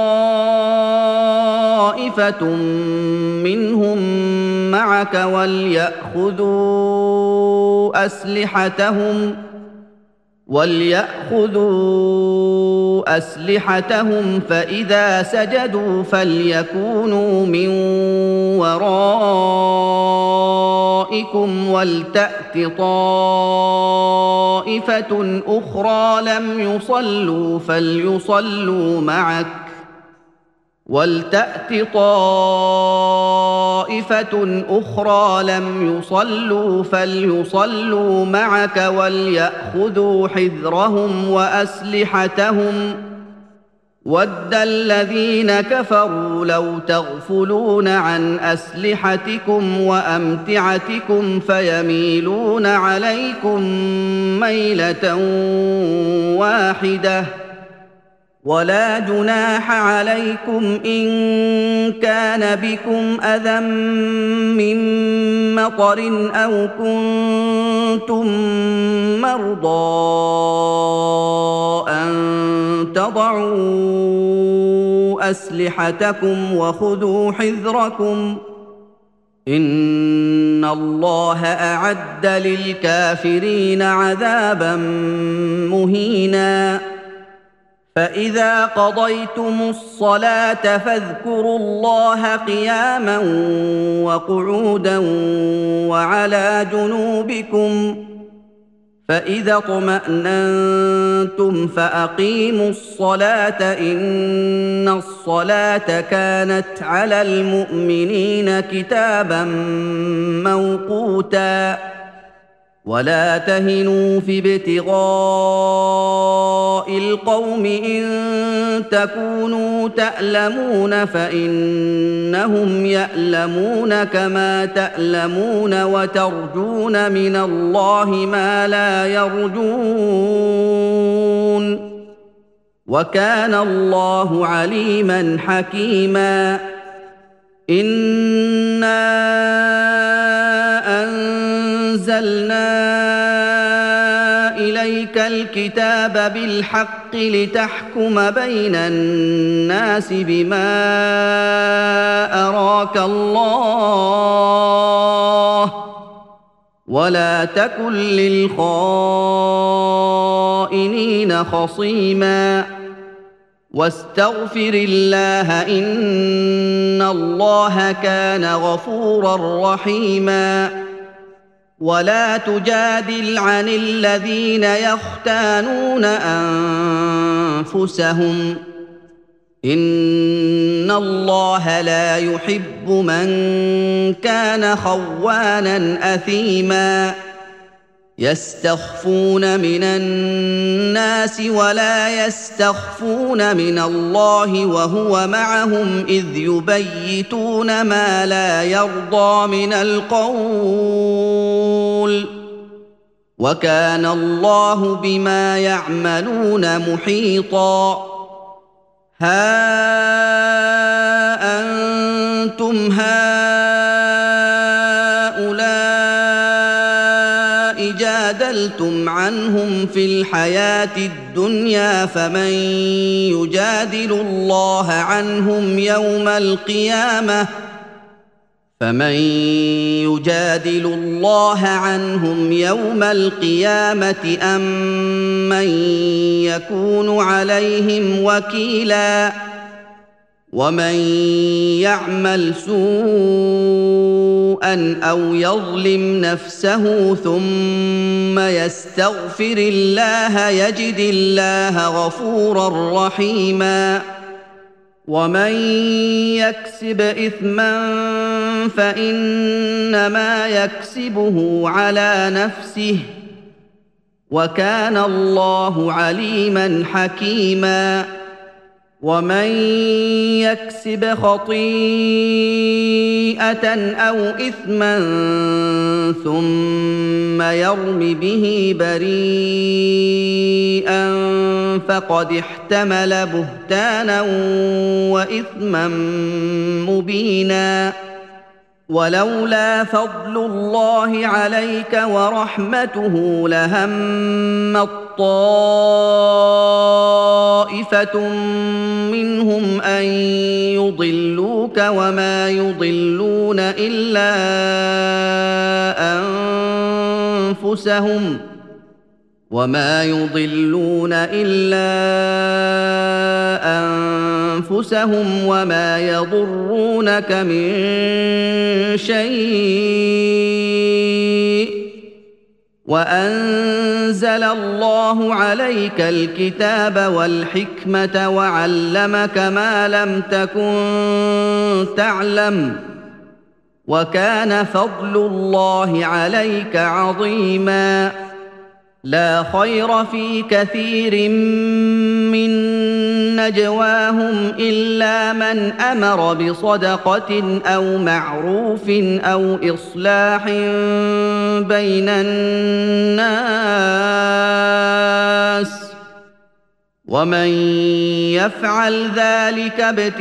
طائفة منهم معك وليأخذوا أسلحتهم فإذا سجدوا فليكونوا من ورائكم ولتأت طائفة أخرى لم يصلوا فليصلوا معك وليأخذوا حذرهم وأسلحتهم ود الذين كفروا لو تغفلون عن أسلحتكم وأمتعتكم فيميلون عليكم ميلة واحدة ولا جناح عليكم إن كان بكم أذى من مطر أو كنتم مرضى أن تضعوا أسلحتكم وخذوا حذركم إن الله أعد للكافرين عذابا مهينا فإذا قضيتم الصلاة فاذكروا الله قياما وقعودا وعلى جنوبكم فإذا اطمأننتم فأقيموا الصلاة إن الصلاة كانت على المؤمنين كتابا موقوتا ولا تهنوا في ابتغاء القوم إن تكونوا تألمون فإنهم يألمون كما تألمون وترجون من الله ما لا يرجون وكان الله عليما حكيما إنا أنزلنا إليك الكتاب بالحق لتحكم بين الناس بما أراك الله ولا تكن للخائنين خصيما واستغفر الله إن الله كان غفورا رحيما ولا تجادل عن الذين يختانون أنفسهم إن الله لا يحب من كان خوانا أثيما يستخفون من الناس ولا يستخفون من الله وهو معهم إذ يبيتون ما لا يرضى من القول وكان الله بما يعملون محيطا ها أنتم هؤلاء جادلتم عنهم في الحياة الدنيا فمن يجادل الله عنهم يوم القيامة أم من يكون عليهم وكيلا ومن يعمل سوءا أو يظلم نفسه ثم يستغفر الله يجد الله غفورا رحيما ومن يكسب إثما فإنما يكسبه على نفسه وكان الله عليما حكيما ومن يكسب خطيئة أو إثما ثم يرم به بريئا فقد احتمل بهتانا وإثما مبينا ولولا فضل الله عليك ورحمته لهمت طائفة منهم أن يضلوك وما يضلون إلا أنفسهم وما يضرونك من شيء وأنزل الله عليك الكتاب والحكمة وعلمك ما لم تكن تعلم وكان فضل الله عليك عظيما لا خير في كثير من نجواهم إلا من أمر بصدقة أو معروف أو إصلاح بين الناس ومن يفعل ذلك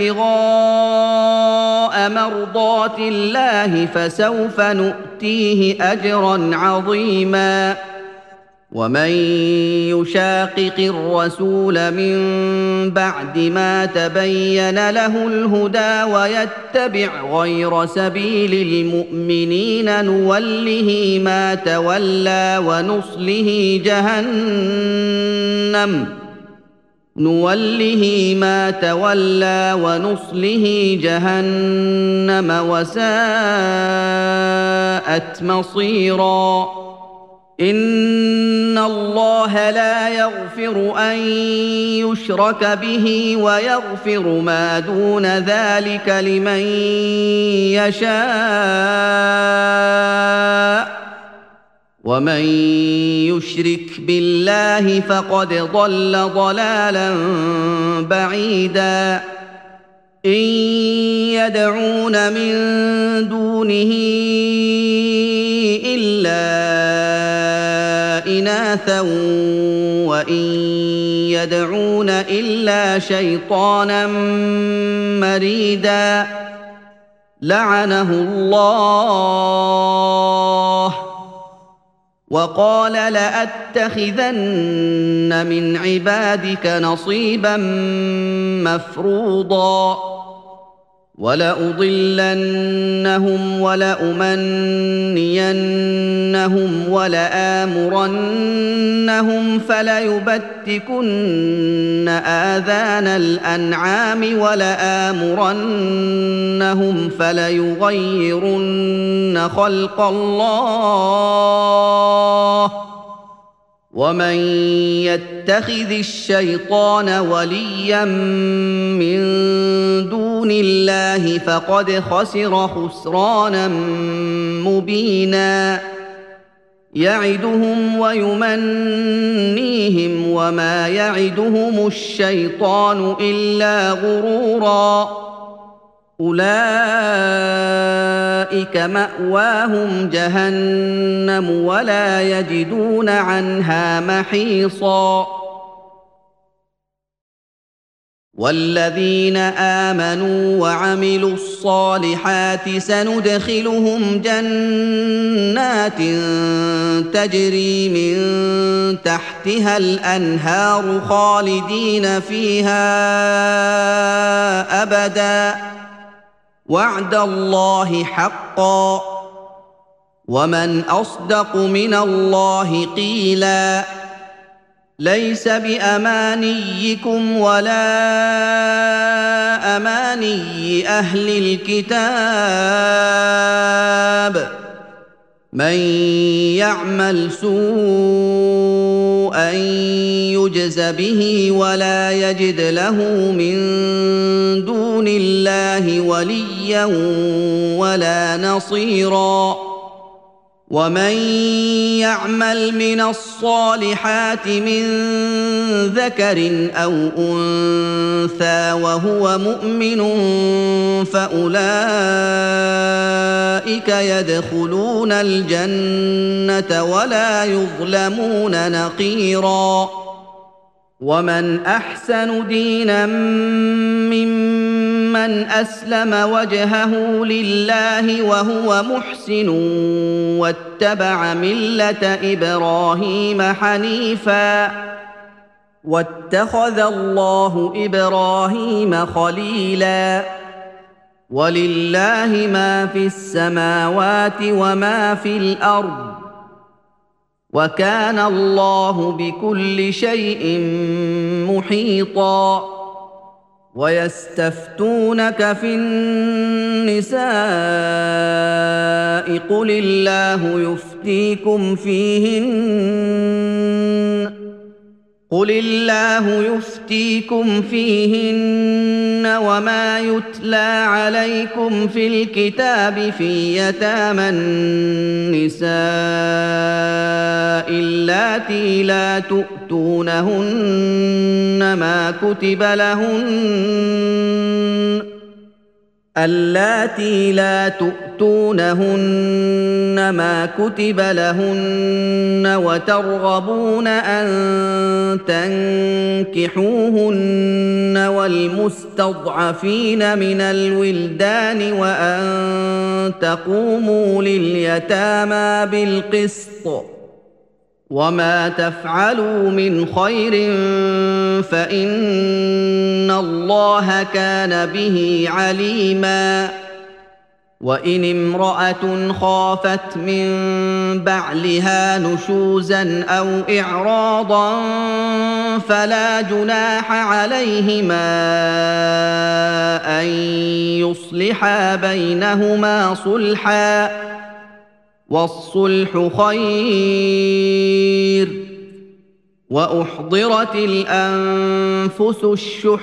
ابتغاء مرضات الله فسوف نؤتيه أجرا عظيما ومن يشاقق الرسول من بعد ما تبين له الهدى ويتبع غير سبيل المؤمنين نوله ما تولى ونصله جهنم وساءت مصيرا إن الله لا يغفر أن يشرك به ويغفر ما دون ذلك لمن يشاء ومن يشرك بالله فقد ضل ضلالا بعيدا إن يدعون من دونه إلا إناثا وإن يدعون إلا شيطانا مريدا لعنه الله وقال لأتخذن من عبادك نصيبا مفروضا ولأضلنهم ولأمنينهم ولآمرنهم فليبتكن آذان الأنعام ولآمرنهم فليغيرن خلق الله ومن يتخذ الشيطان وليا من دون الله فقد خسر خسرانا مبينا يعدهم ويمنيهم وما يعدهم الشيطان إلا غرورا أولئك أولئك مأواهم جهنم ولا يجدون عنها محيصا والذين آمنوا وعملوا الصالحات سندخلهم جنات تجري من تحتها الأنهار خالدين فيها أبدا وعد الله حقا ومن أصدق من الله قيلا ليس بأمانيكم ولا أماني أهل الكتاب من يعمل سوءا يجز به ولا يجد له من دون الله وليا ولا نصيرا ومن يعمل من الصالحات من ذكر أو أنثى وهو مؤمن فأولئك يدخلون الجنة ولا يظلمون نقيرا ومن أحسن دينا ممن أسلم وجهه لله وهو محسن واتبع ملة إبراهيم حنيفا واتخذ الله إبراهيم خليلا ولله ما في السماوات وما في الأرض وكان الله بكل شيء محيطا ويستفتونك في النساء قل الله يفتيكم فيهن وما يتلى عليكم في الكتاب في يتامى النساء اللاتي لا تؤتونهن ما كتب لهن وترغبون أن تنكحوهن والمستضعفين من الولدان وأن تقوموا لليتامى بالقسط وما تفعلوا من خير فإن الله كان به عليما وإن امرأة خافت من بعلها نشوزا أو إعراضا فلا جناح عليهما أن يصلحا بينهما صلحا والصلح خير وأحضرت الأنفس الشح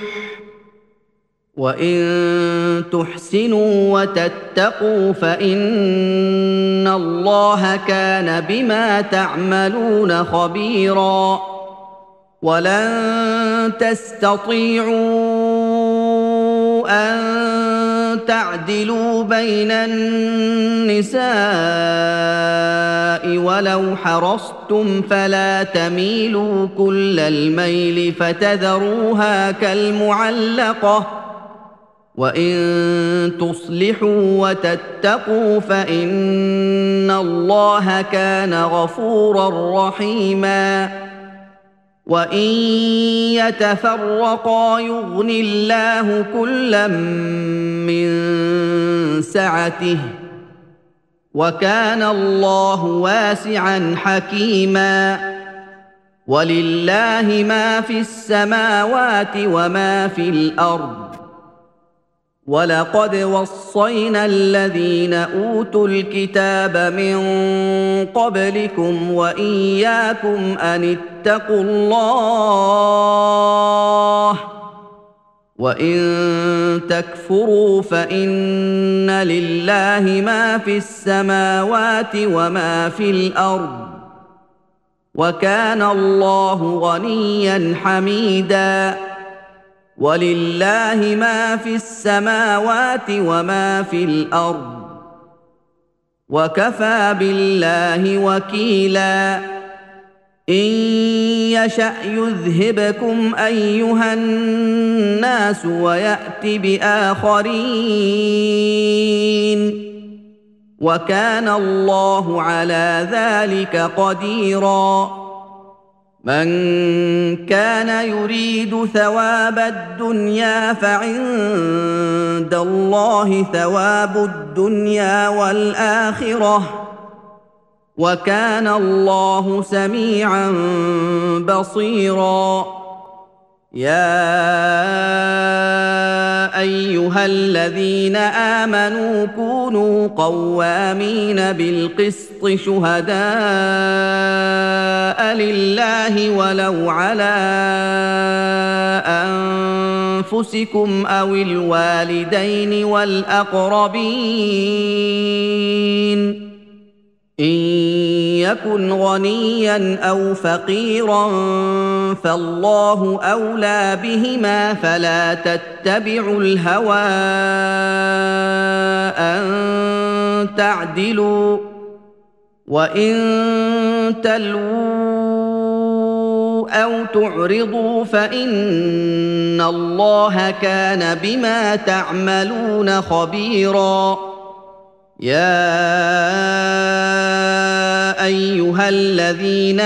وإن تحسنوا وتتقوا فإن الله كان بما تعملون خبيرا ولن تستطيعوا أن تعدلوا بين النساء ولو حرصتم فلا تميلوا كل الميل فتذروها كالمعلقة وإن تصلحوا وتتقوا فإن الله كان غفورا رحيما وإن يتفرقا يغن الله كلا من سعته وكان الله واسعا حكيما ولله ما في السماوات وما في الأرض ولقد وصينا الذين أوتوا الكتاب من قبلكم وإياكم أن اتقوا الله وإن تكفروا فإن لله ما في السماوات وما في الأرض وكان الله غنيا حميدا ولله ما في السماوات وما في الأرض وكفى بالله وكيلا إن يشأ يذهبكم أيها الناس ويأت بآخرين وكان الله على ذلك قديرا من كان يريد ثواب الدنيا فعند الله ثواب الدنيا والآخرة وكان الله سميعا بصيرا يا أيها الذين آمنوا كونوا قوامين بالقسط شهداء لله ولو على أنفسكم أو الوالدين والأقربين إن يكن غنيا أو فقيرا فالله أولى بهما فلا تتبعوا الهوى أن تعدلوا وإن تلووا أو تعرضوا فإن الله كان بما تعملون خبيرا يا أيها الذين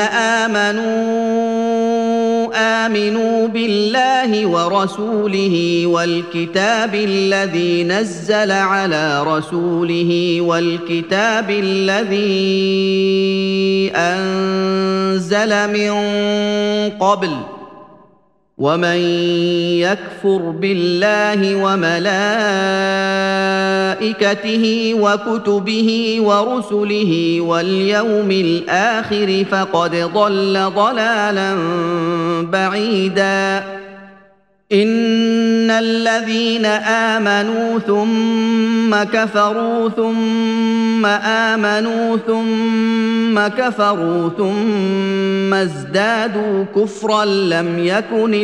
آمنوا بالله ورسوله والكتاب الذي نزل على رسوله والكتاب الذي أنزل من قبل ومن يكفر بالله وملائكته وكتبه ورسله واليوم الآخر فقد ضل ضلالا بعيدا إن الذين آمنوا ثم كفروا ثم آمنوا ثم كفروا ثم ازدادوا كفرا لم يكن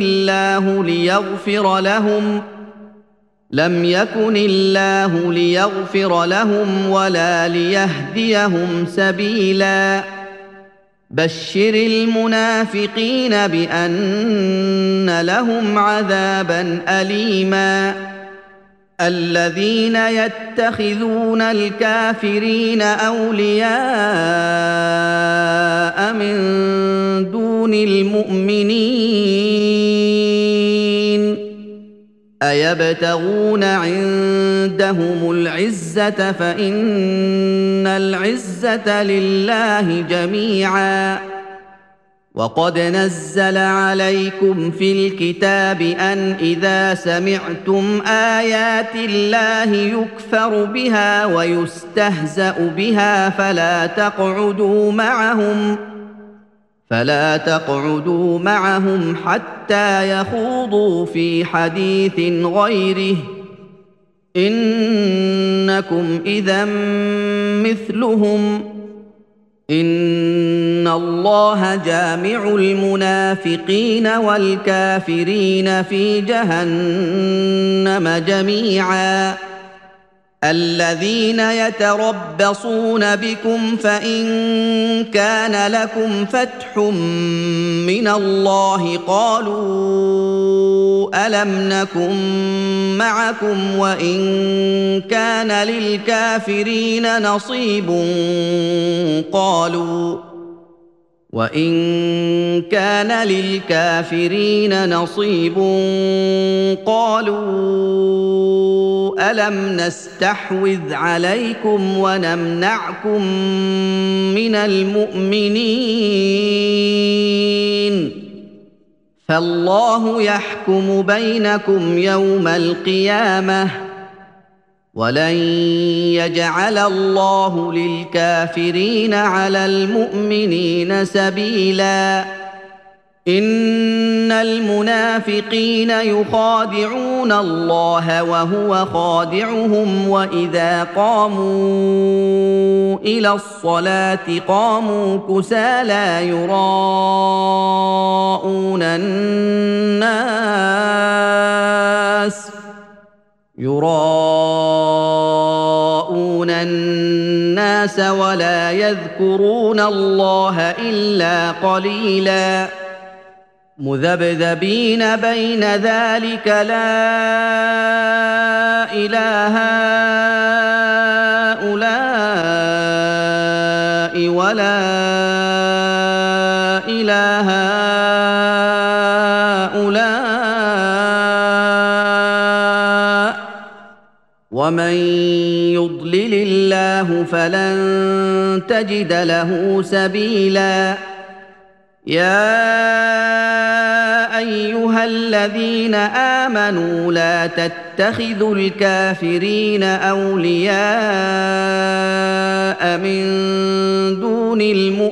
الله ليغفر لهم ولا ليهديهم سبيلا بشر المنافقين بأن لهم عذابا أليما الذين يتخذون الكافرين أولياء من دون المؤمنين أيبتغون عندهم العزة فإن العزة لله جميعا وقد نزل عليكم في الكتاب أن إذا سمعتم آيات الله يكفر بها ويستهزأ بها فلا تقعدوا معهم حتى يخوضوا في حديث غيره إنكم إذا مثلهم إن الله جامع المنافقين والكافرين في جهنم جميعا الذين يتربصون بكم فإن كان لكم فتح من الله قالوا ألم نكن معكم وإن كان للكافرين نصيب قالوا ألم نستحوذ عليكم ونمنعكم من المؤمنين فالله يحكم بينكم يوم القيامة ولن يجعل الله للكافرين على المؤمنين سبيلا إن المنافقين يخادعون الله وهو خادعهم وإذا قاموا إلى الصلاة قاموا كسالى يراءون الناس الناس ولا يذكرون الله إلا قليلا مذبذبين بين ذلك لا إله هؤلاء ولا إله هؤلاء ومن يضلل الله فلن تجد له سبيلا يا أيها الذين آمنوا لا تتخذوا الكافرين أولياء من دون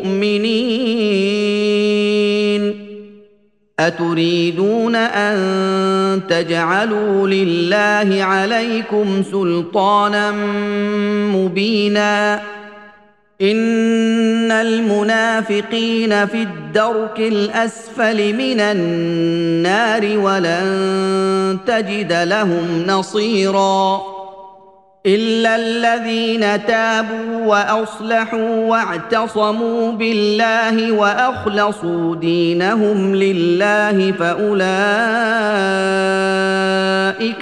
المؤمنين أتريدون أن تجعلوا لله عليكم سلطانا مبينا إن المنافقين في الدرك الأسفل من النار ولن تجد لهم نصيرا إلا الذين تابوا وأصلحوا واعتصموا بالله وأخلصوا دينهم لله فأولئك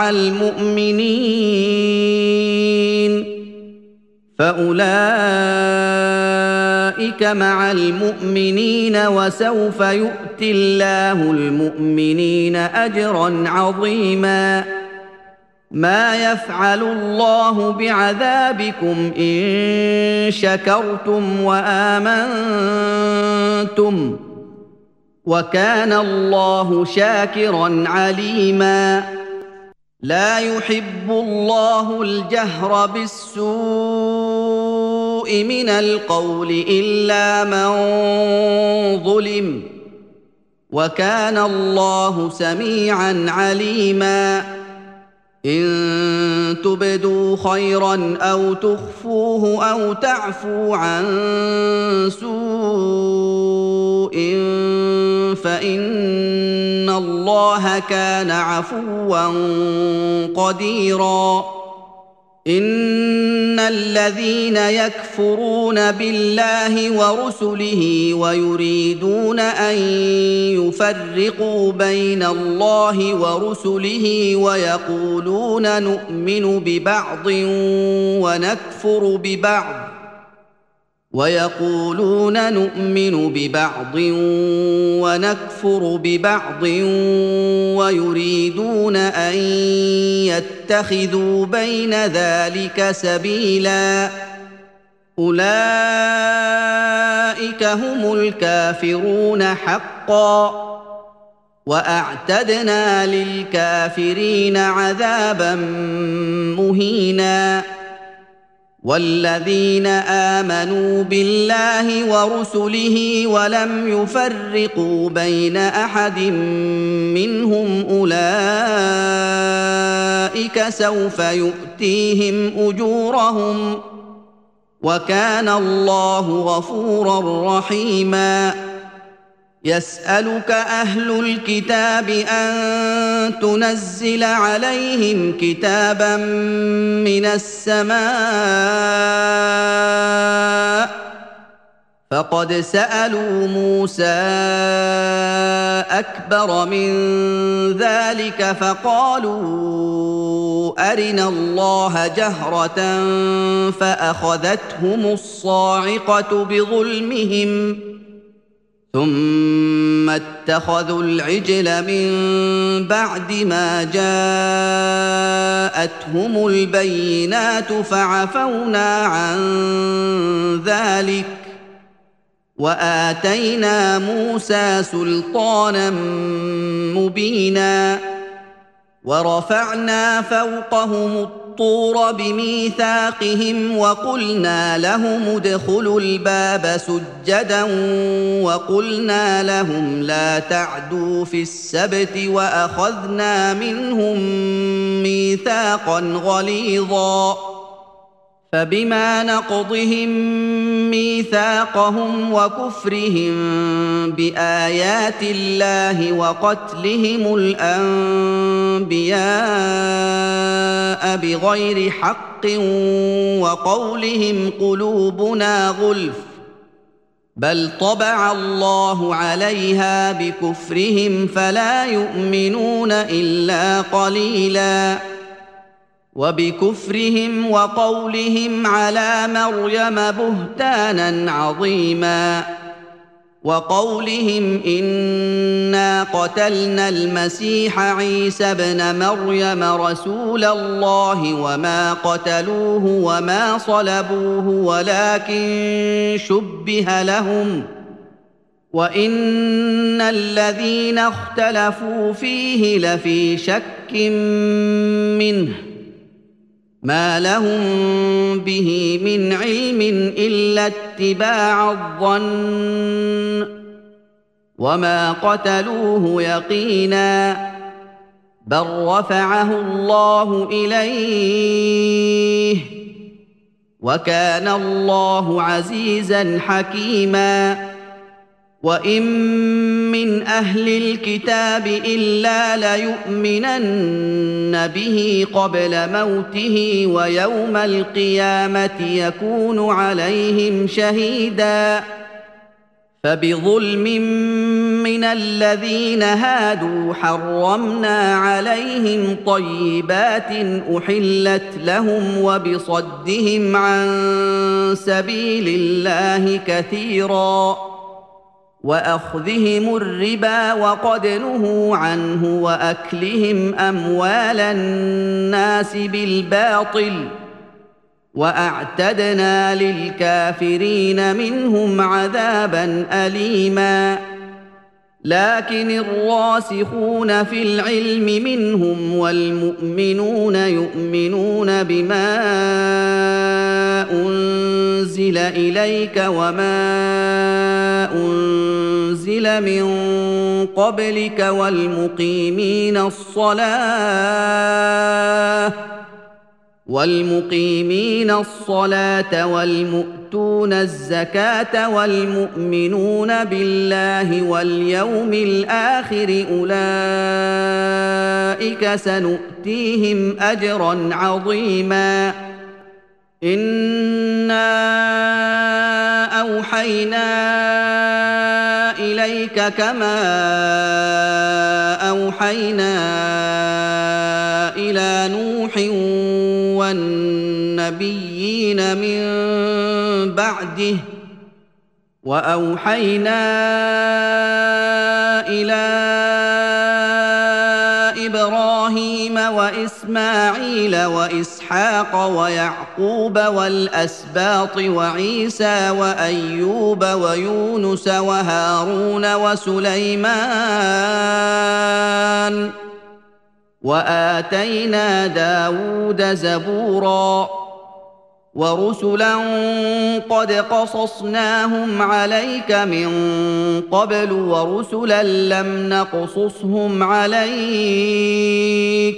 مع المؤمنين وسوف يؤتي الله المؤمنين أجرا عظيما ما يفعل الله بعذابكم إن شكرتم وآمنتم وكان الله شاكرا عليما لا يحب الله الجهر بالسوء من القول إلا من ظلم وكان الله سميعا عليما إن تبدوا خيرا أو تخفوه أو تعفوا عن سوء فإن الله كان عفوا قديرا إن الذين يكفرون بالله ورسله ويريدون أن يفرقوا بين الله ورسله ويقولون نؤمن ببعض ونكفر ببعض ويريدون أن يتخذوا بين ذلك سبيلا أولئك هم الكافرون حقا وأعتدنا للكافرين عذابا مهينا والذين آمنوا بالله ورسله ولم يفرقوا بين أحد منهم أولئك سوف يؤتيهم أجورهم وكان الله غفورا رحيما يسألك أهل الكتاب أن تنزل عليهم كتابا من السماء فقد سألوا موسى أكبر من ذلك فقالوا أرنا الله جهرة فأخذتهم الصاعقة بظلمهم ثم اتخذوا العجل من بعد ما جاءتهم البينات فعفونا عن ذلك وآتينا موسى سلطانا مبينا ورفعنا فوقهم الطور بميثاقهم وقلنا لهم ادخلوا الباب سجدا وقلنا لهم لا تعدوا في السبت وأخذنا منهم ميثاقا غليظا فبما نقضهم ميثاقهم وكفرهم بآيات الله وقتلهم الأنبياء بغير حق وقولهم قلوبنا غلف بل طبع الله عليها بكفرهم فلا يؤمنون إلا قليلاً وبكفرهم وقولهم على مريم بهتانا عظيما وقولهم إنا قتلنا المسيح عيسى ابن مريم رسول الله وما قتلوه وما صلبوه ولكن شبه لهم وإن الذين اختلفوا فيه لفي شك منه ما لهم به من علم إلا اتباع الظن وما قتلوه يقينا بل رفعه الله إليه وكان الله عزيزا حكيما وإن من أهل الكتاب إلا ليؤمنن به قبل موته ويوم القيامة يكون عليهم شهيدا فبظلم من الذين هادوا حرمنا عليهم طيبات أحلت لهم وبصدهم عن سبيل الله كثيراً وأخذهم الربا وقد نهوا عنه وأكلهم أموال الناس بالباطل وأعتدنا للكافرين منهم عذابا أليما لكن الراسخون في العلم منهم والمؤمنون يؤمنون بما أنزل إليك وما أنزل من قبلك والمقيمين الصلاة والمؤتون الزكاة والمؤمنون بالله واليوم الآخر أولئك سنؤتيهم أجرا عظيما إنا أوحينا إليك كما أوحينا إلى نوح والنبيين من بعده وأوحينا إلى إبراهيم وإسماعيل وإسحاق ويعقوب والأسباط وعيسى وأيوب ويونس وهارون وسليمان وآتينا داود زبورا ورسلا قد قصصناهم عليك من قبل ورسلا لم نقصصهم عليك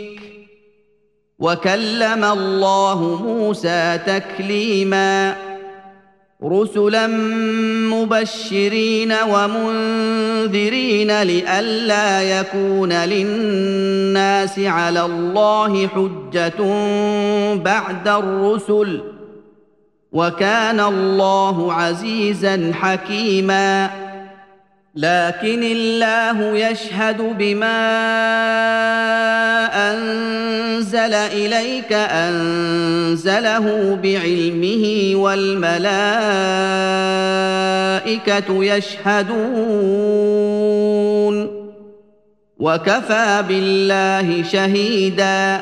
وكلم الله موسى تكليما رسلا مبشرين ومنذرين لئلا يكون للناس على الله حجة بعد الرسل وكان الله عزيزا حكيما لكن الله يشهد بما أنزل إليك أنزله بعلمه والملائكة يشهدون وكفى بالله شهيدا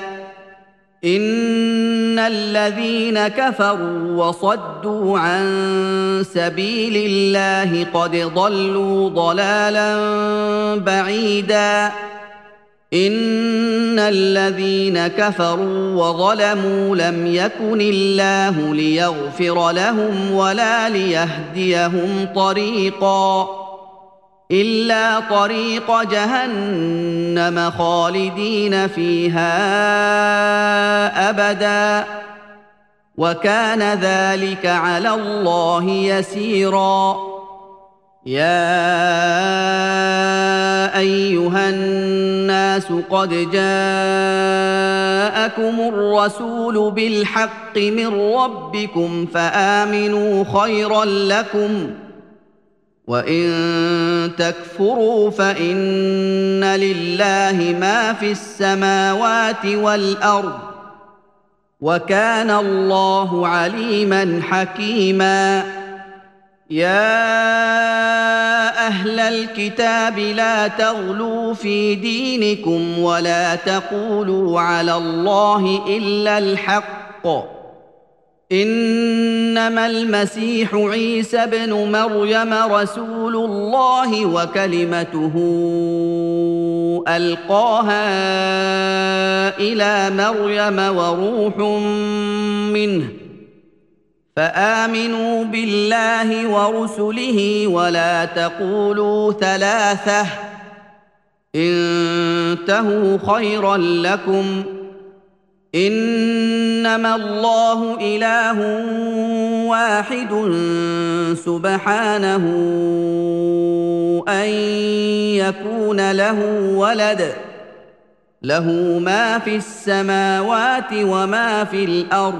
إن الذين كفروا وصدوا عن سبيل الله قد ضلوا ضلالا بعيدا إن الذين كفروا وظلموا لم يكن الله ليغفر لهم ولا ليهديهم طريقا إلا طريق جهنم خالدين فيها أبدا وكان ذلك على الله يسيرا. يا ايها الناس قد جاءكم الرسول بالحق من ربكم فآمنوا خيرا لكم، وإن تكفروا فإن لله ما في السماوات والأرض، وكان الله عليما حكيما. يا أهل الكتاب لا تغلوا في دينكم ولا تقولوا على الله إلا الحق، إنما المسيح عيسى ابن مريم رسول الله وكلمته ألقاها إلى مريم وروح منه، فآمنوا بالله ورسله ولا تقولوا ثلاثة، انتهوا خيرا لكم، إنما الله إله واحد سبحانه أن يكون له ولد، له ما في السماوات وما في الأرض،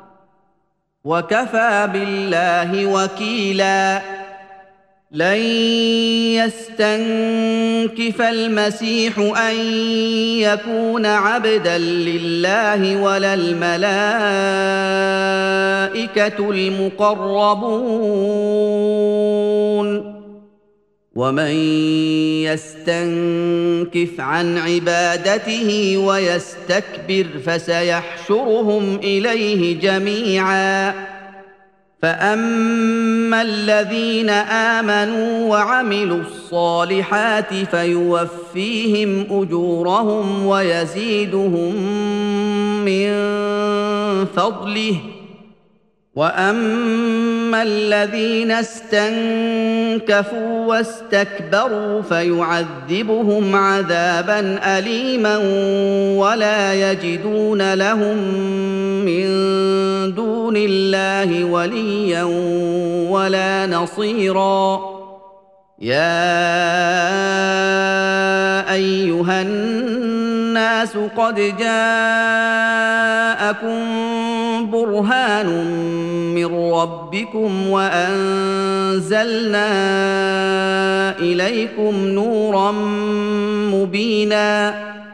وكفى بالله وكيلا. لن يستنكف المسيح أن يكون عبدا لله ولا الملائكة المقربون، ومن يستنكف عن عبادته ويستكبر فسيحشرهم إليه جميعا. فأما الذين آمنوا وعملوا الصالحات فيوفيهم أجورهم ويزيدهم من فضله، وأما الذين استنكفوا واستكبروا فيعذبهم عذابا أليما ولا يجدون لهم من دون الله وليا ولا نصيرا. يا أيها الناس قد جاءكم برهان من ربكم وأنزلنا إليكم نورا مبينا.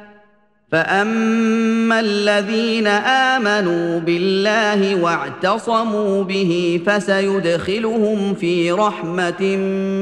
فأما الذين آمنوا بالله واعتصموا به فسيدخلهم في رحمة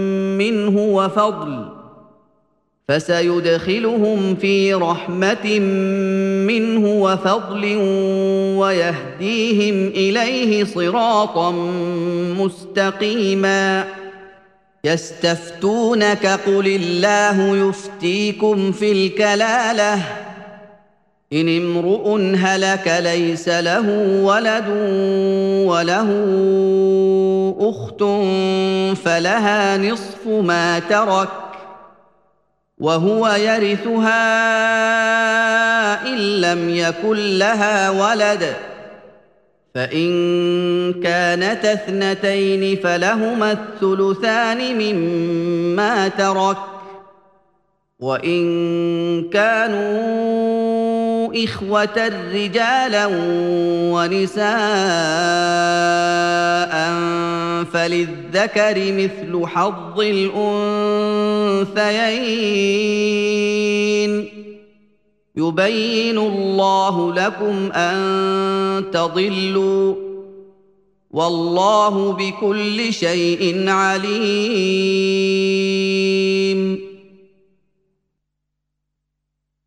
منه وفضل ويهديهم إليه صراطا مستقيما. يستفتونك قل الله يفتيكم في الكلالة، إن امرؤ هلك ليس له ولد وله أخت فلها نصف ما ترك وهو يرثها إن لم يكن لها ولد، فإن كانت اثنتين فلهما الثلثان مما ترك، وإن كانوا إخوة رجالا ونساء فللذكر مثل حظ الأنثيين، يبين الله لكم أن تضلوا، والله بكل شيء عليم.